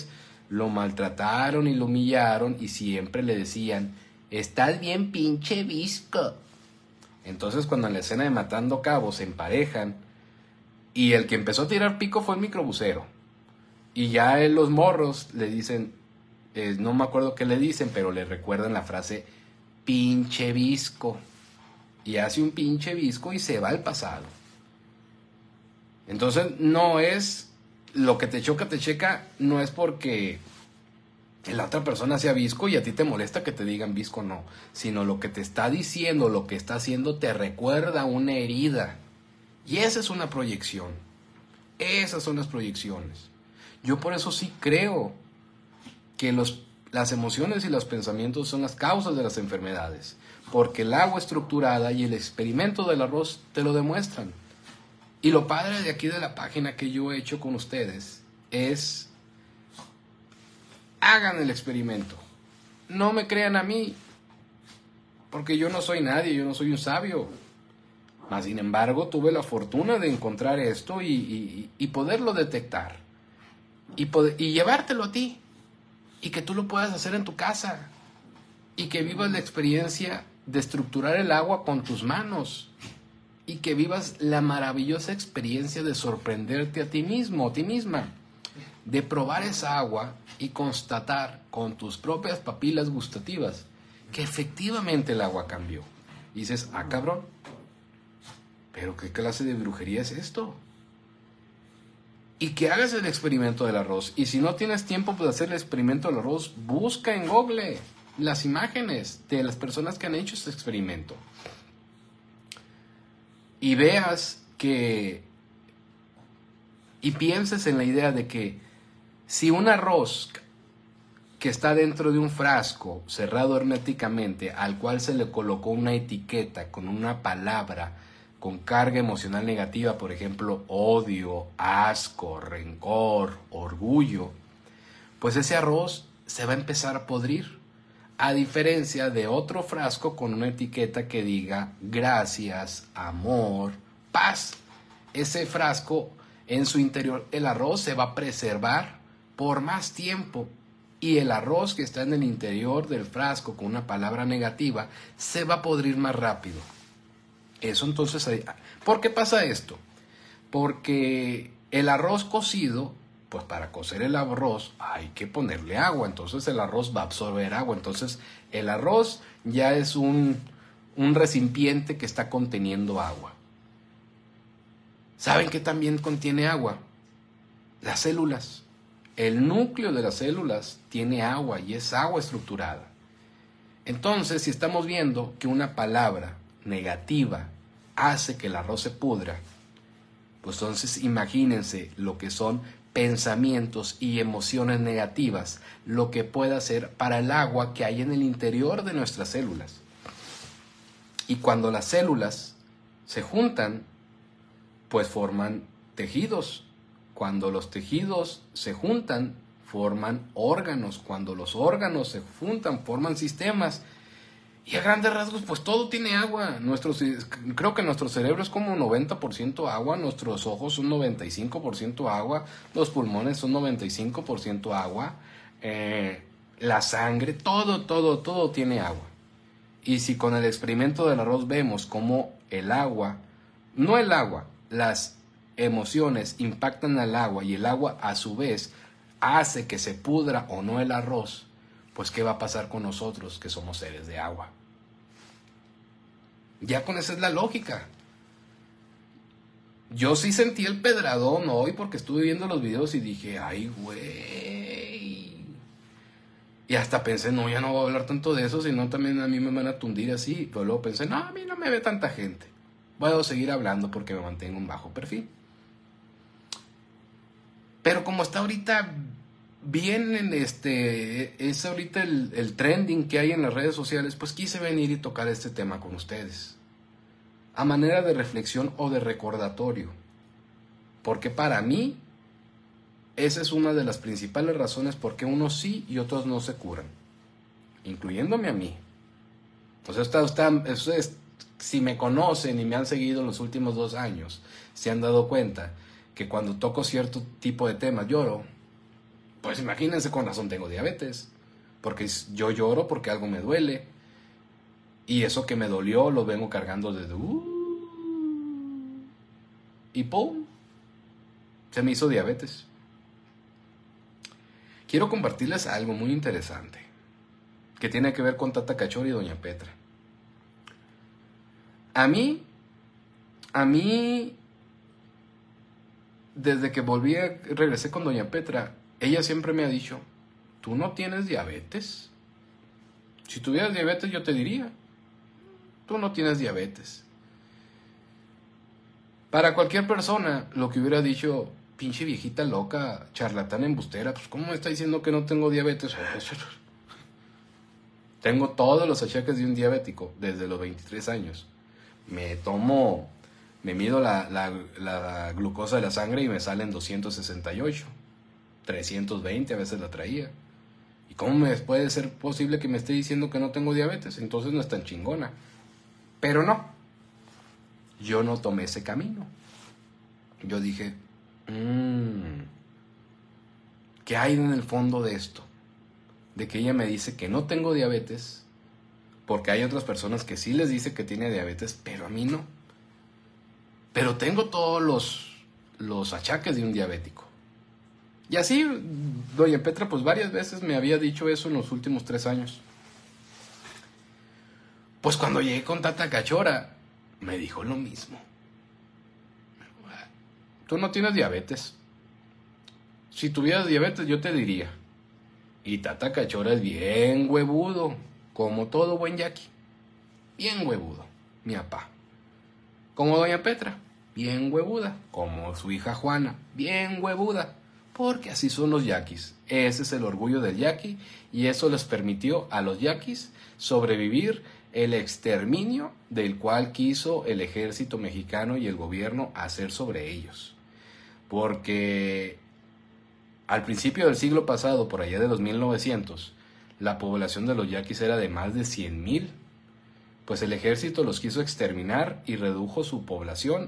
lo maltrataron y lo humillaron y siempre le decían, estás bien pinche visco. Entonces cuando en la escena de Matando Cabos se emparejan y el que empezó a tirar pico fue el microbusero y ya los morros le dicen, no me acuerdo qué le dicen, pero le recuerdan la frase pinche visco y hace un pinche visco y se va al pasado. Entonces no es lo que te choca, te checa, no es porque la otra persona sea visco y a ti te molesta que te digan visco, no, sino lo que te está diciendo, lo que está haciendo te recuerda una herida y esa es una proyección. Esas son las proyecciones. Yo por eso sí creo que las emociones y los pensamientos son las causas de las enfermedades, porque el agua estructurada y el experimento del arroz te lo demuestran. Y lo padre de aquí de la página que yo he hecho con ustedes es, hagan el experimento. No me crean a mí, porque yo no soy nadie, yo no soy un sabio. Mas, sin embargo, tuve la fortuna de encontrar esto y poderlo detectar. Y llevártelo a ti. Y que tú lo puedas hacer en tu casa. Y que vivas la experiencia de estructurar el agua con tus manos. Y que vivas la maravillosa experiencia de sorprenderte a ti mismo, a ti misma. De probar esa agua y constatar con tus propias papilas gustativas que efectivamente el agua cambió. Y dices, ah, cabrón, ¿pero qué clase de brujería es esto? Y que hagas el experimento del arroz. Y si no tienes tiempo de hacer el experimento del arroz, busca en Google las imágenes de las personas que han hecho este experimento. Y veas que... y pienses en la idea de que si un arroz que está dentro de un frasco cerrado herméticamente, al cual se le colocó una etiqueta con una palabra con carga emocional negativa, por ejemplo, odio, asco, rencor, orgullo, pues ese arroz se va a empezar a podrir, a diferencia de otro frasco con una etiqueta que diga gracias, amor, paz. Ese frasco, en su interior, el arroz se va a preservar por más tiempo y el arroz que está en el interior del frasco con una palabra negativa se va a podrir más rápido. Eso entonces, ¿por qué pasa esto? Porque el arroz cocido, pues para cocer el arroz hay que ponerle agua, entonces el arroz va a absorber agua, entonces el arroz ya es un recipiente que está conteniendo agua. ¿Saben qué también contiene agua? Las células. El núcleo de las células tiene agua y es agua estructurada. Entonces, si estamos viendo que una palabra negativa hace que el arroz se pudra, pues entonces imagínense lo que son pensamientos y emociones negativas, lo que puede hacer para el agua que hay en el interior de nuestras células. Y cuando las células se juntan, pues forman tejidos. Cuando los tejidos se juntan, forman órganos. Cuando los órganos se juntan, forman sistemas. Y a grandes rasgos, pues todo tiene agua. Creo que nuestro cerebro es como 90% agua, nuestros ojos son 95% agua, los pulmones son 95% agua, la sangre, todo tiene agua. Y si con el experimento del arroz vemos cómo el agua, no el agua, las emociones impactan al agua y el agua a su vez hace que se pudra o no el arroz, pues ¿qué va a pasar con nosotros que somos seres de agua? Ya con esa es la lógica. Yo sí sentí el pedradón hoy porque estuve viendo los videos y dije, ay güey. Y hasta pensé, no, ya no voy a hablar tanto de eso, sino también a mí me van a tundir así. Pero luego pensé, no, a mí no me ve tanta gente. Puedo seguir hablando porque me mantengo en bajo perfil. Pero como está ahorita bien es ahorita el trending que hay en las redes sociales, pues quise venir y tocar este tema con ustedes. A manera de reflexión o de recordatorio. Porque para mí, esa es una de las principales razones por qué unos sí y otros no se curan. Incluyéndome a mí. Ustedes, si me conocen y me han seguido en los últimos 2 años, se han dado cuenta que cuando toco cierto tipo de temas lloro. Pues imagínense, con razón tengo diabetes. Porque yo lloro porque algo me duele. Y eso que me dolió lo vengo cargando desde... y ¡pum! Se me hizo diabetes. Quiero compartirles algo muy interesante que tiene que ver con Tata Cachora y Doña Petra. A mí, desde que regresé con Doña Petra, ella siempre me ha dicho, ¿tú no tienes diabetes? Si tuvieras diabetes yo te diría, tú no tienes diabetes. Para cualquier persona, lo que hubiera dicho, pinche viejita loca, charlatana embustera, pues ¿cómo me está diciendo que no tengo diabetes? Tengo todos los achaques de un diabético desde los 23 años. Me mido la glucosa de la sangre y me salen 268, 320 a veces la traía. ¿Y cómo puede ser posible que me esté diciendo que no tengo diabetes? Entonces no es tan chingona. Pero no, yo no tomé ese camino. Yo dije, ¿qué hay en el fondo de esto? De que ella me dice que no tengo diabetes, porque hay otras personas que sí les dice que tiene diabetes, pero a mí no. Pero tengo todos los achaques de un diabético. Y así, Doña Petra, pues varias veces me había dicho eso en los últimos 3 años. Pues cuando llegué con Tata Cachora, me dijo lo mismo. Tú no tienes diabetes. Si tuvieras diabetes, yo te diría. Y Tata Cachora es bien huevudo, como todo buen yaqui. Bien huevudo, mi papá. Como Doña Petra, bien huevuda. Como su hija Juana, bien huevuda. Porque así son los yaquis. Ese es el orgullo del yaqui. Y eso les permitió a los yaquis sobrevivir el exterminio del cual quiso el ejército mexicano y el gobierno hacer sobre ellos. Porque al principio del siglo pasado, por allá de los 1900, la población de los yaquis era de más de 100,000. Pues el ejército los quiso exterminar y redujo su población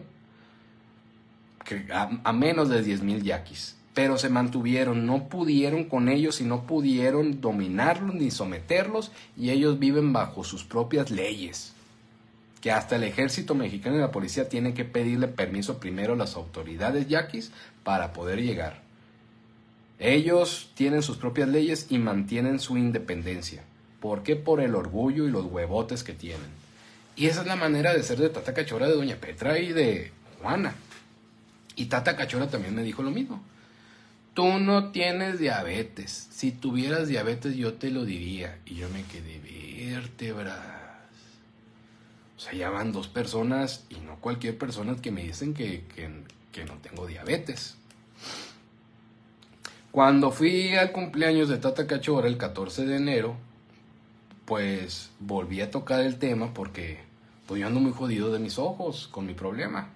a menos de 10,000 yaquis. Pero se mantuvieron, no pudieron con ellos y no pudieron dominarlos ni someterlos, y ellos viven bajo sus propias leyes. Que hasta el ejército mexicano y la policía tienen que pedirle permiso primero a las autoridades yaquis para poder llegar. Ellos tienen sus propias leyes y mantienen su independencia. ¿Por qué? Por el orgullo y los huevotes que tienen. Y esa es la manera de ser de Tata Cachora, de Doña Petra y de Juana. Y Tata Cachora también me dijo lo mismo. Tú no tienes diabetes. Si tuvieras diabetes yo te lo diría. Y yo me quedé, vértebras. O sea, ya van 2 personas y no cualquier persona que me dicen que no tengo diabetes. Cuando fui al cumpleaños de Tata Cachora el 14 de enero, pues volví a tocar el tema porque pues yo ando muy jodido de mis ojos con mi problema.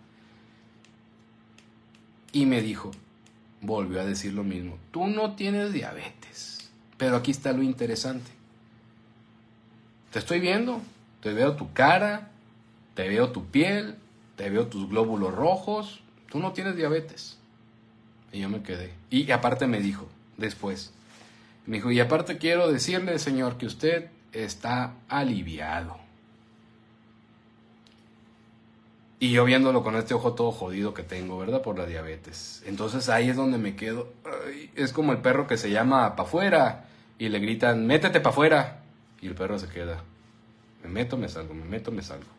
Y me dijo, volvió a decir lo mismo, tú no tienes diabetes. Pero aquí está lo interesante. Te estoy viendo, te veo tu cara, te veo tu piel, te veo tus glóbulos rojos, tú no tienes diabetes. Y yo me quedé. Y aparte me dijo, después, me dijo, y aparte quiero decirle, señor, que usted está aliviado. Y yo viéndolo con este ojo todo jodido que tengo, ¿verdad? Por la diabetes. Entonces ahí es donde me quedo. Ay, es como el perro que se llama pa' afuera y le gritan, métete pa' afuera. Y el perro se queda. Me meto, me salgo, me meto, me salgo.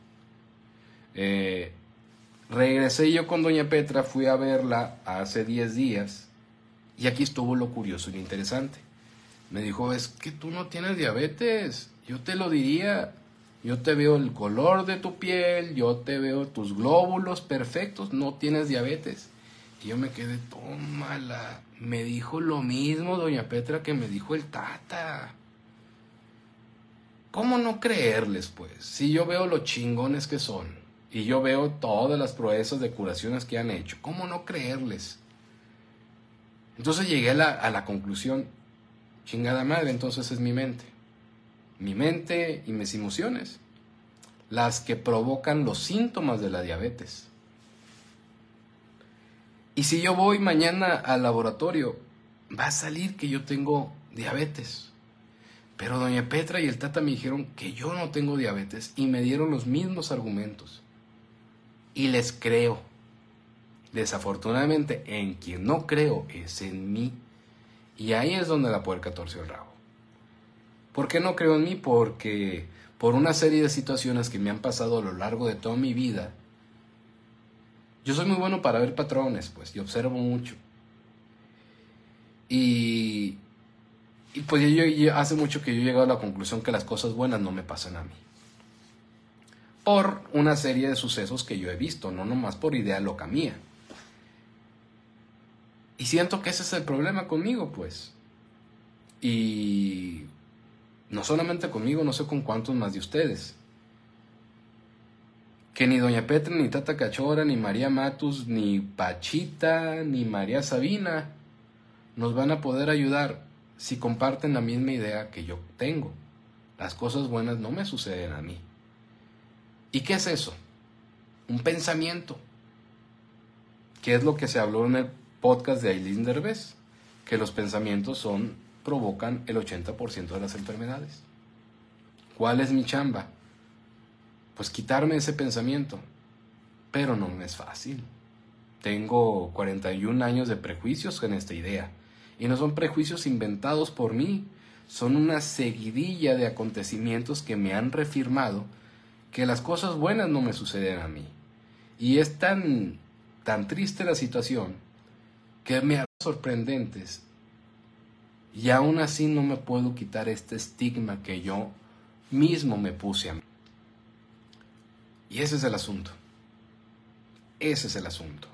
Regresé yo con Doña Petra, fui a verla hace 10 días. Y aquí estuvo lo curioso y lo interesante. Me dijo, es que tú no tienes diabetes. Yo te lo diría. Yo te veo el color de tu piel, yo te veo tus glóbulos perfectos, no tienes diabetes. Y yo me quedé, tómala. Me dijo lo mismo Doña Petra que me dijo el Tata. ¿Cómo no creerles, pues? Si yo veo lo chingones que son y yo veo todas las proezas de curaciones que han hecho, ¿cómo no creerles? Entonces llegué a la conclusión, chingada madre, entonces es mi mente. Mi mente y mis emociones, las que provocan los síntomas de la diabetes. Y si yo voy mañana al laboratorio, va a salir que yo tengo diabetes. Pero doña Petra y el Tata me dijeron que yo no tengo diabetes y me dieron los mismos argumentos. Y les creo. Desafortunadamente, en quien no creo es en mí. Y ahí es donde la puerca torció el rabo. ¿Por qué no creo en mí? Porque por una serie de situaciones que me han pasado a lo largo de toda mi vida, yo soy muy bueno para ver patrones, pues, y observo mucho. Y pues yo hace mucho que yo he llegado a la conclusión que las cosas buenas no me pasan a mí. Por una serie de sucesos que yo he visto, no nomás por idea loca mía. Y siento que ese es el problema conmigo, pues. Y no solamente conmigo, no sé con cuántos más de ustedes. Que ni doña Petra, ni Tata Cachora, ni María Matus, ni Pachita, ni María Sabina nos van a poder ayudar si comparten la misma idea que yo tengo. Las cosas buenas no me suceden a mí. ¿Y qué es eso? Un pensamiento. ¿Qué es lo que se habló en el podcast de Ailín Derbez? Que los pensamientos provocan el 80% de las enfermedades. ¿Cuál es mi chamba? Pues quitarme ese pensamiento. Pero no me es fácil. Tengo 41 años de prejuicios en esta idea. Y no son prejuicios inventados por mí. Son una seguidilla de acontecimientos que me han reafirmado que las cosas buenas no me suceden a mí. Y es tan triste la situación que me hace sorprendentes. Y aún así no me puedo quitar este estigma que yo mismo me puse a mí. Y ese es el asunto. Ese es el asunto.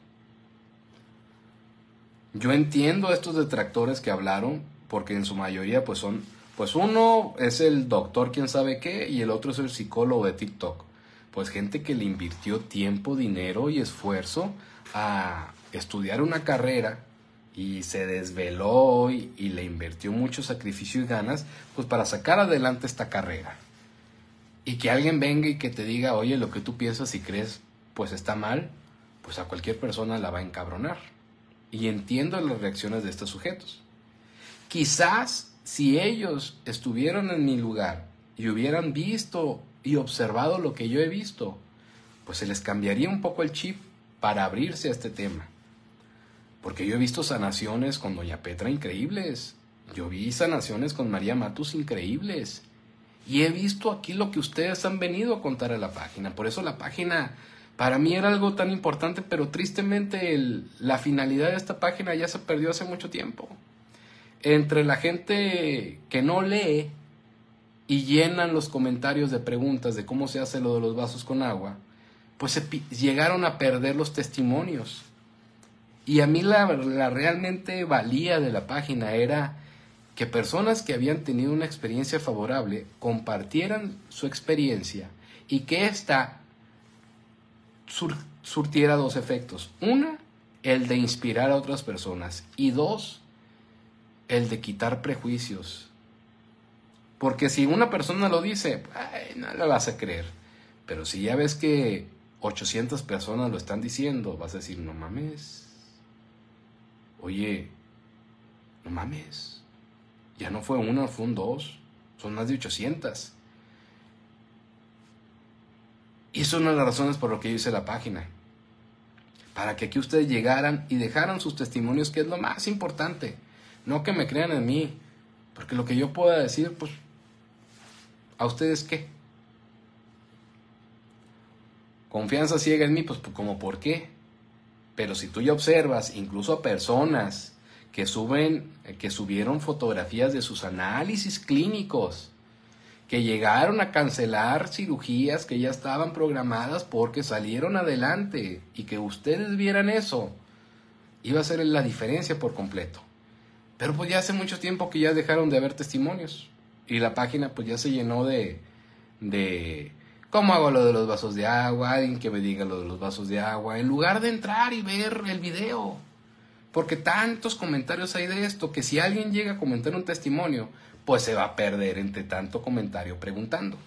Yo entiendo a estos detractores que hablaron, porque en su mayoría pues son, pues uno es el doctor quién sabe qué y el otro es el psicólogo de TikTok. Pues gente que le invirtió tiempo, dinero y esfuerzo a estudiar una carrera y se desveló y le invirtió mucho sacrificio y ganas pues para sacar adelante esta carrera. Y que alguien venga y que te diga, oye, lo que tú piensas y crees pues está mal, pues a cualquier persona la va a encabronar. Y entiendo las reacciones de estos sujetos. Quizás si ellos estuvieron en mi lugar y hubieran visto y observado lo que yo he visto, pues se les cambiaría un poco el chip para abrirse a este tema. Porque yo he visto sanaciones con doña Petra increíbles. Yo vi sanaciones con María Matus increíbles. Y he visto aquí lo que ustedes han venido a contar a la página. Por eso la página para mí era algo tan importante, pero tristemente la finalidad de esta página ya se perdió hace mucho tiempo. Entre la gente que no lee y llenan los comentarios de preguntas de cómo se hace lo de los vasos con agua, pues llegaron a perder los testimonios. Y a mí la realmente valía de la página era que personas que habían tenido una experiencia favorable compartieran su experiencia y que ésta surtiera dos efectos. Una, el de inspirar a otras personas. Y dos, el de quitar prejuicios. Porque si una persona lo dice, no le vas a creer. Pero si ya ves que 800 personas lo están diciendo, vas a decir, no mames. Oye, no mames. Ya no fue uno, fue un dos. Son más de 800. Y eso es una de las razones por lo que yo hice la página. Para que aquí ustedes llegaran y dejaran sus testimonios, que es lo más importante. No que me crean en mí. Porque lo que yo pueda decir, pues, ¿a ustedes qué? Confianza ciega en mí, pues, ¿como por qué? Pero si tú ya observas, incluso a personas que subieron fotografías de sus análisis clínicos, que llegaron a cancelar cirugías que ya estaban programadas porque salieron adelante, y que ustedes vieran eso, iba a ser la diferencia por completo. Pero pues ya hace mucho tiempo que ya dejaron de haber testimonios, y la página pues ya se llenó de ¿cómo hago lo de los vasos de agua? Alguien que me diga lo de los vasos de agua, en lugar de entrar y ver el video. Porque tantos comentarios hay de esto, que si alguien llega a comentar un testimonio, pues se va a perder entre tanto comentario preguntando.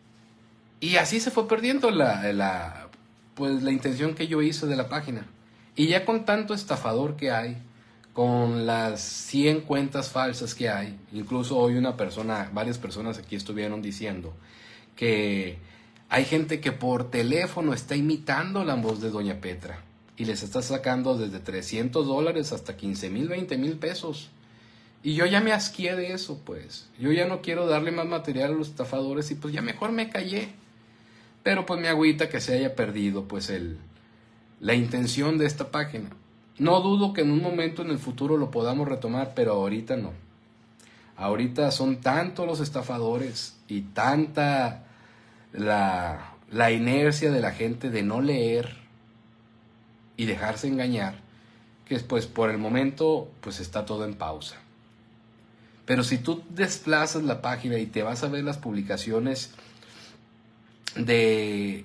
Y así se fue perdiendo la intención que yo hice de la página. Y ya con tanto estafador que hay, con las 100 cuentas falsas que hay, incluso hoy varias personas aquí estuvieron diciendo que hay gente que por teléfono está imitando la voz de Doña Petra y les está sacando desde $300 hasta 15,000, 20,000 pesos. Y yo ya me asqué de eso, pues. Yo ya no quiero darle más material a los estafadores y pues ya mejor me callé. Pero pues me agüita que se haya perdido pues la intención de esta página. No dudo que en un momento en el futuro lo podamos retomar, pero ahorita no. Ahorita son tantos los estafadores y tanta la inercia de la gente de no leer y dejarse engañar, que pues por el momento pues está todo en pausa. Pero si tú desplazas la página y te vas a ver las publicaciones de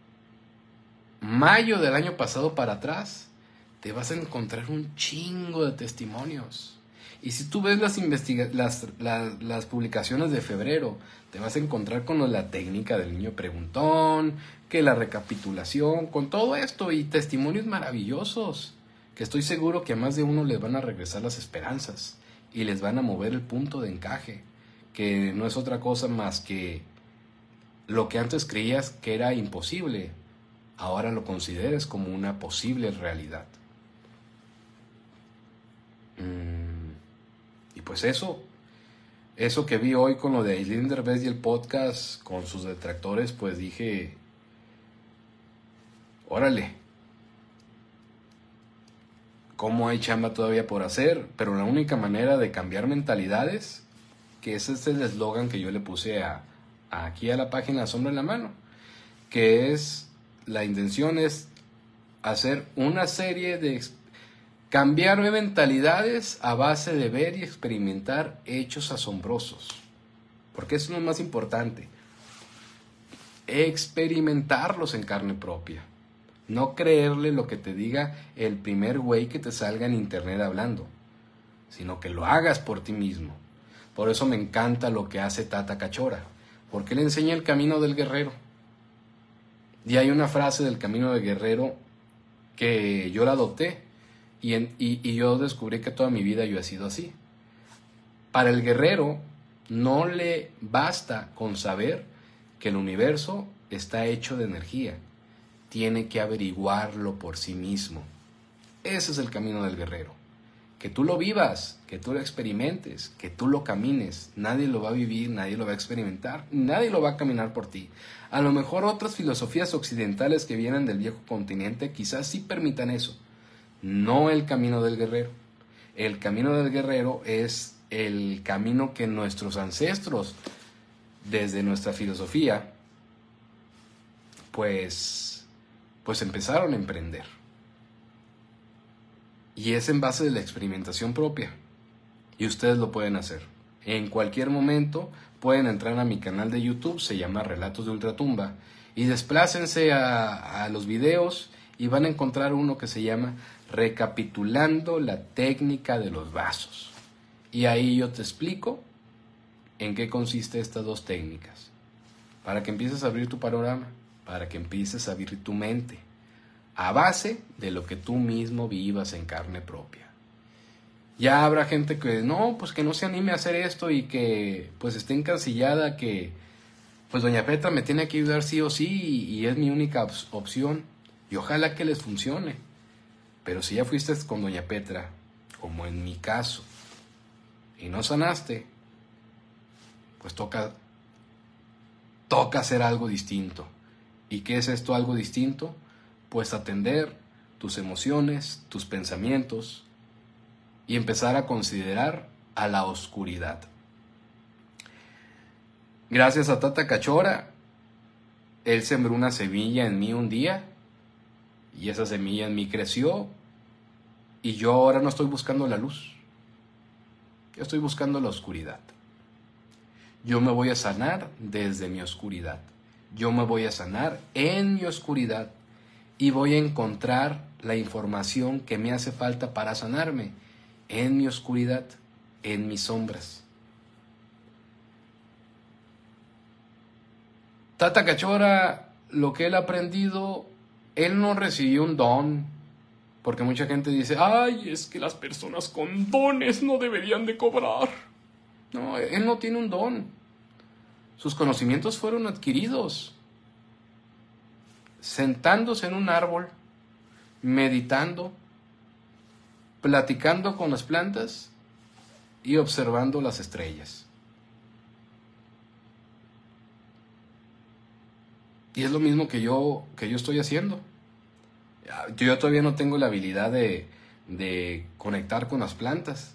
mayo del año pasado para atrás, te vas a encontrar un chingo de testimonios. Y si tú ves las publicaciones de febrero, te vas a encontrar con la técnica del niño preguntón, que la recapitulación, con todo esto y testimonios maravillosos, que estoy seguro que a más de uno les van a regresar las esperanzas y les van a mover el punto de encaje, que no es otra cosa más que lo que antes creías que era imposible, ahora lo consideres como una posible realidad. Y pues eso que vi hoy con lo de Aislinn Derbez y el podcast con sus detractores, pues dije, órale, cómo hay chamba todavía por hacer, pero la única manera de cambiar mentalidades, que ese es el eslogan que yo le puse aquí a la página Sombra en la Mano, que es, la intención es hacer una serie de cambiar mentalidades a base de ver y experimentar hechos asombrosos. Porque eso es lo más importante. Experimentarlos en carne propia. No creerle lo que te diga el primer güey que te salga en internet hablando, sino que lo hagas por ti mismo. Por eso me encanta lo que hace Tata Cachora, porque él enseña el camino del guerrero. Y hay una frase del camino del guerrero que yo la adopté y yo descubrí que toda mi vida yo he sido así. Para el guerrero no le basta con saber que el universo está hecho de energía. Tiene que averiguarlo por sí mismo. Ese es el camino del guerrero. Que tú lo vivas, que tú lo experimentes, que tú lo camines. Nadie lo va a vivir, nadie lo va a experimentar, nadie lo va a caminar por ti. A lo mejor otras filosofías occidentales que vienen del viejo continente quizás sí permitan eso. No el camino del guerrero. El camino del guerrero es el camino que nuestros ancestros, desde nuestra filosofía, pues empezaron a emprender. Y es en base de la experimentación propia. Y ustedes lo pueden hacer. En cualquier momento pueden entrar a mi canal de YouTube, se llama Relatos de Ultratumba, y desplácense a los videos y van a encontrar uno que se llama Recapitulando la técnica de los vasos. Y ahí yo te explico en qué consiste estas dos técnicas. Para que empieces a abrir tu panorama, para que empieces a abrir tu mente, a base de lo que tú mismo vivas en carne propia. Ya habrá gente que pues que no se anime a hacer esto y que pues esté encasillada que pues Doña Petra me tiene que ayudar sí o sí y es mi única opción. Y ojalá que les funcione. Pero si ya fuiste con Doña Petra, como en mi caso, y no sanaste, pues toca hacer algo distinto. ¿Y qué es esto algo distinto? Pues atender tus emociones, tus pensamientos y empezar a considerar a la oscuridad. Gracias a Tata Cachora, él sembró una semilla en mí un día y esa semilla en mí creció y yo ahora no estoy buscando la luz, yo estoy buscando la oscuridad. Yo me voy a sanar desde mi oscuridad, yo me voy a sanar en mi oscuridad y voy a encontrar la información que me hace falta para sanarme en mi oscuridad, en mis sombras. Tata Cachora, lo que él ha aprendido, él no recibió un don Porque mucha gente dice, ay, es que las personas con dones no deberían de cobrar. No, él no tiene un don. Sus conocimientos fueron adquiridos sentándose en un árbol, meditando, platicando con las plantas y observando las estrellas. Y es lo mismo que yo estoy haciendo. Yo todavía no tengo la habilidad de conectar con las plantas,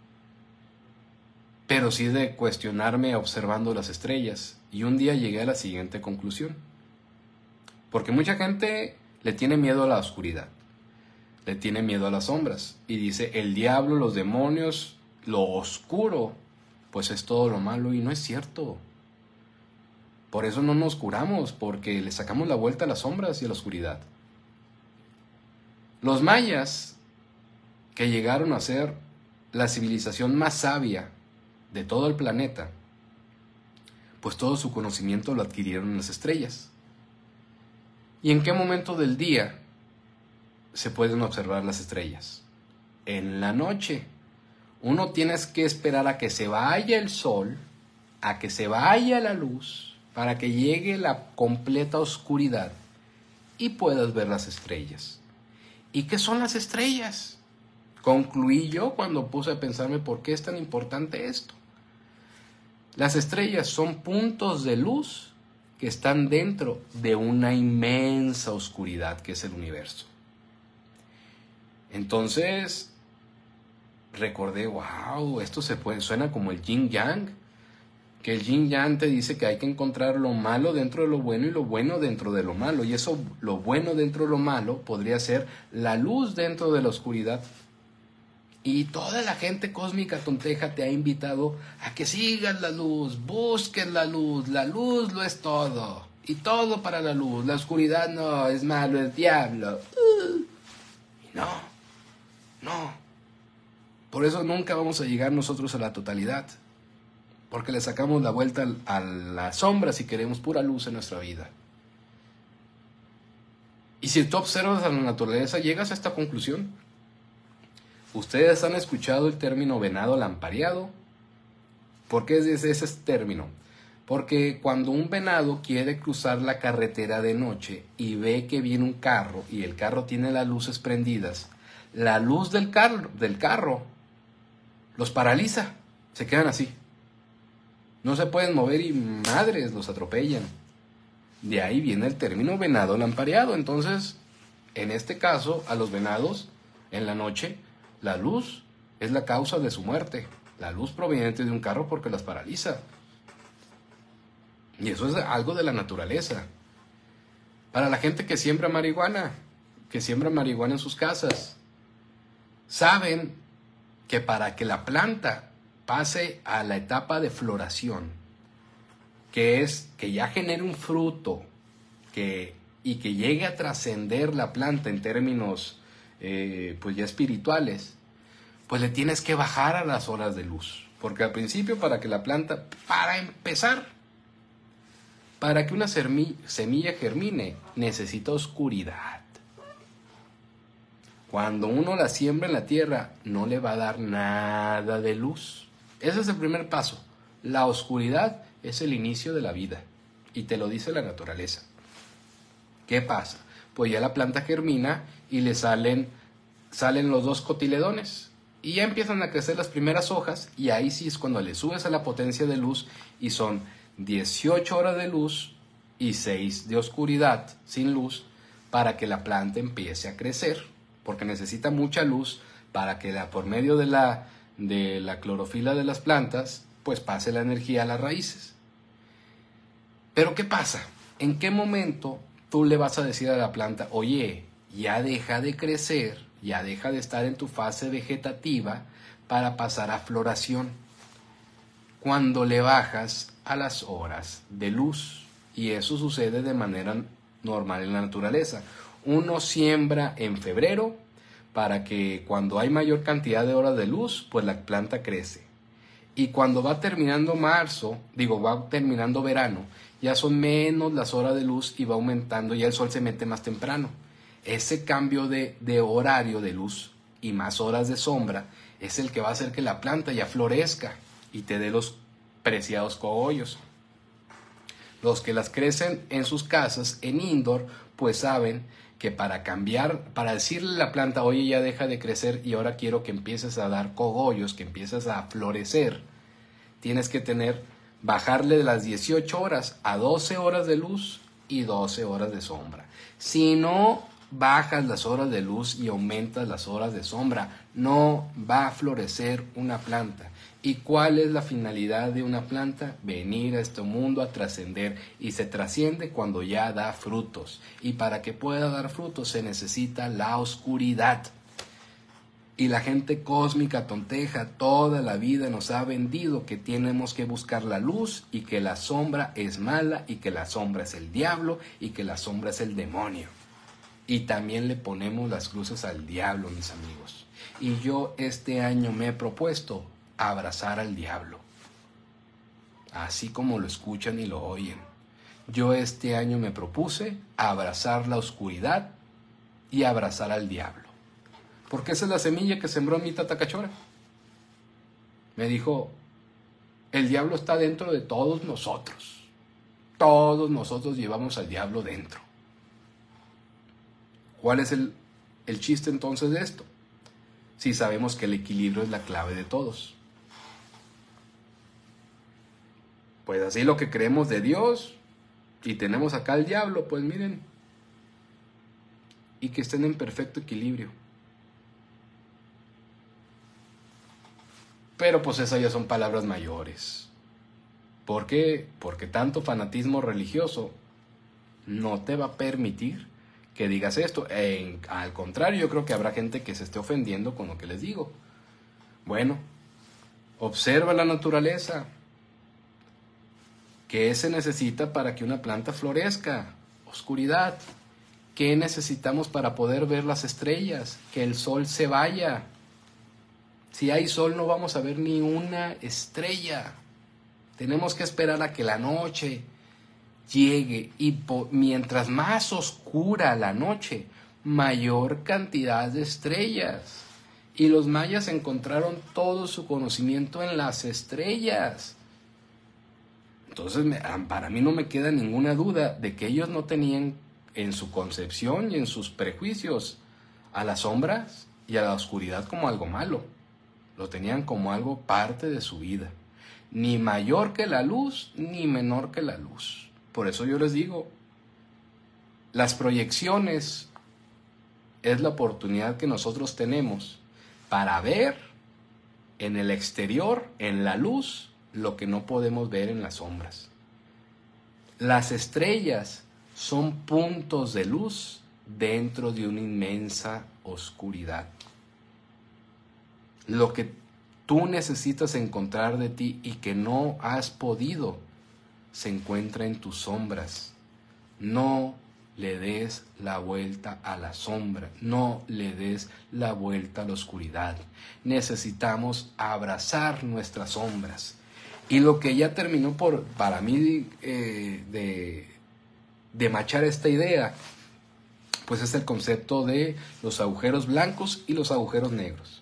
pero sí de cuestionarme observando las estrellas. Y un día llegué a la siguiente conclusión. Porque mucha gente le tiene miedo a la oscuridad, le tiene miedo a las sombras. Y dice, el diablo, los demonios, lo oscuro, pues es todo lo malo. Y no es cierto. Por eso no nos curamos, porque le sacamos la vuelta a las sombras y a la oscuridad. Los mayas, que llegaron a ser la civilización más sabia de todo el planeta, pues todo su conocimiento lo adquirieron en las estrellas. ¿Y en qué momento del día se pueden observar las estrellas? En la noche. Uno tienes que esperar a que se vaya el sol, a que se vaya la luz, para que llegue la completa oscuridad y puedas ver las estrellas. ¿Y qué son las estrellas? Concluí yo cuando puse a pensarme por qué es tan importante esto. Las estrellas son puntos de luz que están dentro de una inmensa oscuridad que es el universo. Entonces recordé, wow, esto suena como el yin yang, que el yin yang te dice que hay que encontrar lo malo dentro de lo bueno y lo bueno dentro de lo malo, y eso, lo bueno dentro de lo malo, podría ser la luz dentro de la oscuridad. Y toda la gente cósmica tonteja te ha invitado a que sigas la luz, busques la luz lo es todo, y todo para la luz, la oscuridad no, es malo, es diablo. Y no, por eso nunca vamos a llegar nosotros a la totalidad, porque le sacamos la vuelta a las sombras y queremos pura luz en nuestra vida. Y si tú observas a la naturaleza, llegas a esta conclusión. Ustedes han escuchado el término venado lampareado. ¿Por qué es ese término? Porque cuando un venado quiere cruzar la carretera de noche y ve que viene un carro y el carro tiene las luces prendidas, la luz del carro los paraliza, se quedan así. No se pueden mover y madres, los atropellan. De ahí viene el término venado lampareado. Entonces, en este caso, a los venados, en la noche, la luz es la causa de su muerte. La luz proveniente de un carro porque las paraliza. Y eso es algo de la naturaleza. Para la gente que siembra marihuana en sus casas, saben que para que la planta pase a la etapa de floración, que es que ya genere un fruto y que llegue a trascender la planta en términos pues ya espirituales, pues le tienes que bajar a las horas de luz. Porque al principio, para que la planta, para empezar, para que una semilla germine, necesita oscuridad. Cuando uno la siembra en la tierra, no le va a dar nada de luz. Ese es el primer paso. La oscuridad es el inicio de la vida. Y te lo dice la naturaleza. ¿Qué pasa? Pues ya la planta germina y le salen los dos cotiledones. Y ya empiezan a crecer las primeras hojas. Y ahí sí es cuando le subes a la potencia de luz. Y son 18 horas de luz y 6 de oscuridad sin luz para que la planta empiece a crecer. Porque necesita mucha luz para que por medio de la clorofila de las plantas, pues pase la energía a las raíces. Pero ¿qué pasa? ¿En qué momento tú le vas a decir a la planta, oye, ya deja de crecer, ya deja de estar en tu fase vegetativa para pasar a floración? Cuando le bajas a las horas de luz. Y eso sucede de manera normal en la naturaleza. Uno siembra en febrero para que cuando hay mayor cantidad de horas de luz, pues la planta crece. Y cuando va terminando va terminando verano, ya son menos las horas de luz y va aumentando, ya el sol se mete más temprano. Ese cambio de horario de luz y más horas de sombra es el que va a hacer que la planta ya florezca y te dé los preciados cogollos. Los que las crecen en sus casas, en indoor, pues saben que para cambiar, para decirle a la planta, oye, ya deja de crecer y ahora quiero que empieces a dar cogollos, que empieces a florecer, tienes que bajarle de las 18 horas a 12 horas de luz y 12 horas de sombra. Si no bajas las horas de luz y aumentas las horas de sombra, no va a florecer una planta. ¿Y cuál es la finalidad de una planta? Venir a este mundo a trascender, y se trasciende cuando ya da frutos. Y para que pueda dar frutos se necesita la oscuridad. Y la gente cósmica tonteja toda la vida nos ha vendido que tenemos que buscar la luz y que la sombra es mala y que la sombra es el diablo y que la sombra es el demonio. Y también le ponemos las cruces al diablo, mis amigos. Y yo este año me he propuesto abrazar al diablo. Así como lo escuchan y lo oyen. Yo este año me propuse abrazar la oscuridad y abrazar al diablo. Porque esa es la semilla que sembró mi tata Cachora. Me dijo, el diablo está dentro de todos nosotros. Todos nosotros llevamos al diablo dentro. ¿Cuál es el chiste entonces de esto? Si sabemos que el equilibrio es la clave de todos. Pues así lo que creemos de Dios y tenemos acá al diablo, pues miren. Y que estén en perfecto equilibrio. Pero pues esas ya son palabras mayores. ¿Por qué? Porque tanto fanatismo religioso no te va a permitir que digas esto. Al contrario, yo creo que habrá gente que se esté ofendiendo con lo que les digo. Bueno, observa la naturaleza. ¿Qué se necesita para que una planta florezca? Oscuridad. ¿Qué necesitamos para poder ver las estrellas? Que el sol se vaya. Si hay sol no vamos a ver ni una estrella. Tenemos que esperar a que la noche llegue y mientras más oscura la noche, mayor cantidad de estrellas. Y los mayas encontraron todo su conocimiento en las estrellas. Entonces para mí no me queda ninguna duda de que ellos no tenían en su concepción y en sus prejuicios a las sombras y a la oscuridad como algo malo. Lo tenían como algo parte de su vida. Ni mayor que la luz, ni menor que la luz. Por eso yo les digo, las proyecciones es la oportunidad que nosotros tenemos para ver en el exterior, en la luz, lo que no podemos ver en las sombras. Las estrellas son puntos de luz dentro de una inmensa oscuridad. Lo que tú necesitas encontrar de ti y que no has podido se encuentra en tus sombras. No le des la vuelta a la sombra, no le des la vuelta a la oscuridad. Necesitamos abrazar nuestras sombras. Y lo que ya terminó para mí de machar esta idea, pues es el concepto de los agujeros blancos y los agujeros negros.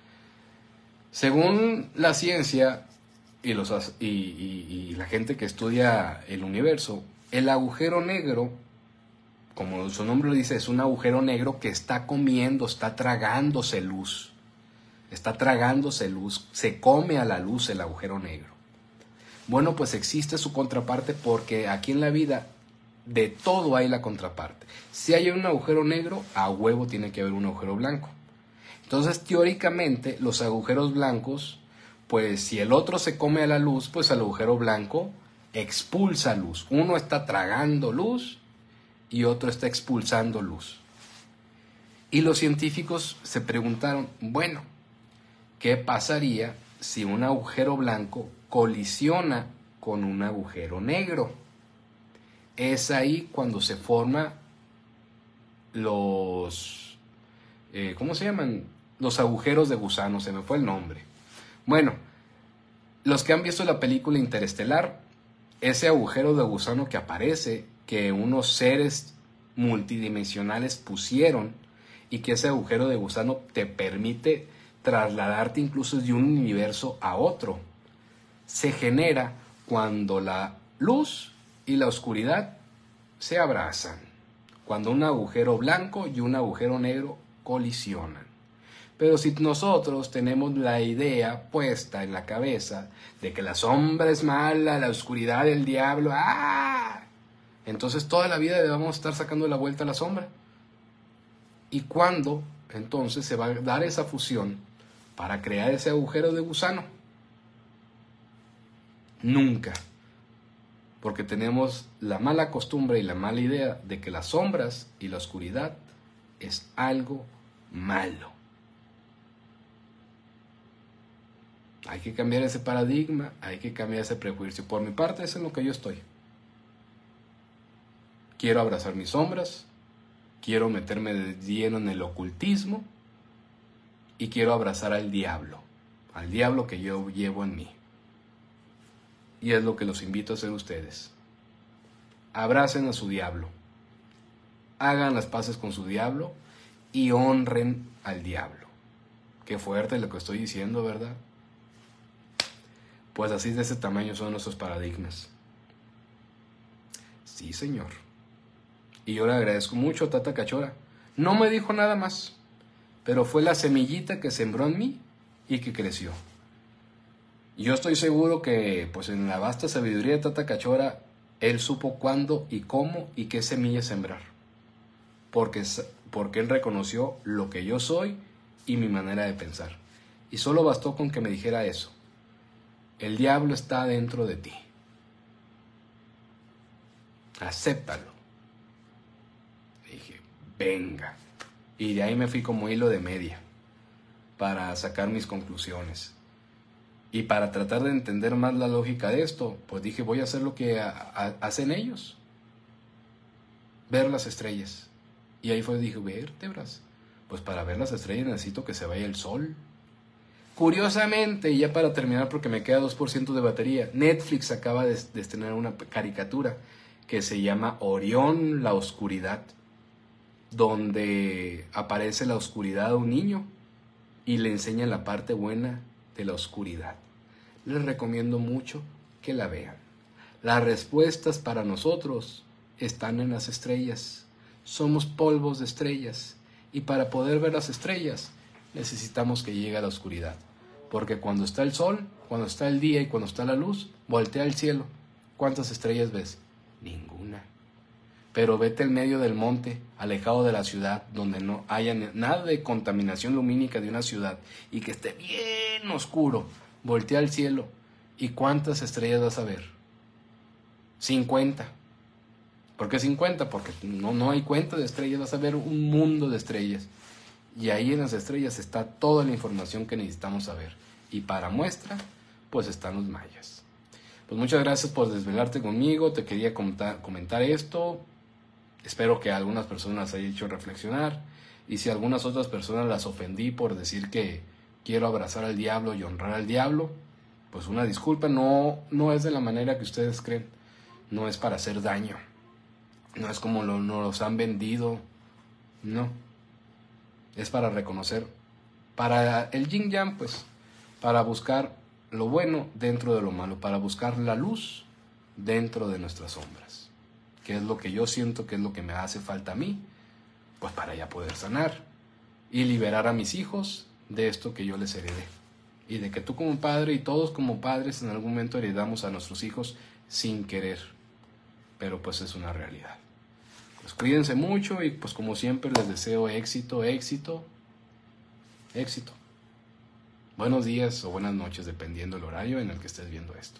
Según la ciencia y la gente que estudia el universo, el agujero negro, como su nombre lo dice, es un agujero negro que está comiendo, está tragándose luz. Está tragándose luz, se come a la luz el agujero negro. Bueno, pues existe su contraparte porque aquí en la vida de todo hay la contraparte. Si hay un agujero negro, a huevo tiene que haber un agujero blanco. Entonces, teóricamente, los agujeros blancos, pues si el otro se come a la luz, pues el agujero blanco expulsa luz. Uno está tragando luz y otro está expulsando luz. Y los científicos se preguntaron, bueno, ¿qué pasaría si un agujero blanco colisiona con un agujero negro? Es ahí cuando se forman los... ¿cómo se llaman? Los agujeros de gusano, se me fue el nombre. Bueno, los que han visto la película Interestelar, ese agujero de gusano que aparece, que unos seres multidimensionales pusieron y que ese agujero de gusano te permite trasladarte incluso de un universo a otro. Se genera cuando la luz y la oscuridad se abrazan, cuando un agujero blanco y un agujero negro colisionan. Pero si nosotros tenemos la idea puesta en la cabeza de que la sombra es mala, la oscuridad el diablo, entonces toda la vida debemos estar sacando la vuelta a la sombra. ¿Y cuándo entonces se va a dar esa fusión para crear ese agujero de gusano? Nunca. Porque tenemos la mala costumbre y la mala idea de que las sombras y la oscuridad es algo malo. Hay que cambiar ese paradigma, hay que cambiar ese prejuicio. Por mi parte, eso es en lo que yo estoy. Quiero abrazar mis sombras, quiero meterme de lleno en el ocultismo y quiero abrazar al diablo que yo llevo en mí. Y es lo que los invito a hacer ustedes. Abracen a su diablo, hagan las paces con su diablo y honren al diablo. Qué fuerte lo que estoy diciendo, ¿verdad? Pues así de ese tamaño son nuestros paradigmas. Sí, señor. Y yo le agradezco mucho a Tata Cachora. No me dijo nada más, pero fue la semillita que sembró en mí y que creció. Yo estoy seguro que, pues en la vasta sabiduría de Tata Cachora, él supo cuándo y cómo y qué semilla sembrar. Porque él reconoció lo que yo soy y mi manera de pensar. Y solo bastó con que me dijera eso. El diablo está dentro de ti. Acéptalo. Dije, venga. Y de ahí me fui como hilo de media para sacar mis conclusiones. Y para tratar de entender más la lógica de esto, pues dije, voy a hacer lo que hacen ellos. Ver las estrellas. Y ahí dije, vértebras. Pues para ver las estrellas necesito que se vaya el sol. Curiosamente, y ya para terminar porque me queda 2% de batería, Netflix acaba de estrenar una caricatura que se llama Orión, la oscuridad, donde aparece la oscuridad a un niño y le enseña la parte buena de la oscuridad. Les recomiendo mucho que la vean. Las respuestas para nosotros están en las estrellas. Somos polvos de estrellas y para poder ver las estrellas necesitamos que llegue a la oscuridad. Porque cuando está el sol, cuando está el día y cuando está la luz, voltea al cielo. ¿Cuántas estrellas ves? Ninguna. Pero vete al medio del monte, alejado de la ciudad, donde no haya nada de contaminación lumínica de una ciudad y que esté bien oscuro. Voltea al cielo. ¿Y cuántas estrellas vas a ver? 50. ¿Por qué 50? Porque no hay cuenta de estrellas, vas a ver un mundo de estrellas. Y ahí en las estrellas está toda la información que necesitamos saber. Y para muestra, pues están los mayas. Pues muchas gracias por desvelarte conmigo. Te quería comentar esto. Espero que a algunas personas haya hecho reflexionar. Y si a algunas otras personas las ofendí por decir que quiero abrazar al diablo y honrar al diablo, pues una disculpa. No es de la manera que ustedes creen. No es para hacer daño. No es como nos los han vendido. No. Es para reconocer, para el yin yang, pues, para buscar lo bueno dentro de lo malo, para buscar la luz dentro de nuestras sombras, que es lo que yo siento que es lo que me hace falta a mí, pues para ya poder sanar y liberar a mis hijos de esto que yo les heredé. Y de que tú como padre y todos como padres en algún momento heredamos a nuestros hijos sin querer, pero pues es una realidad. Pues cuídense mucho y pues como siempre les deseo éxito, éxito, éxito. Buenos días o buenas noches dependiendo del horario en el que estés viendo esto.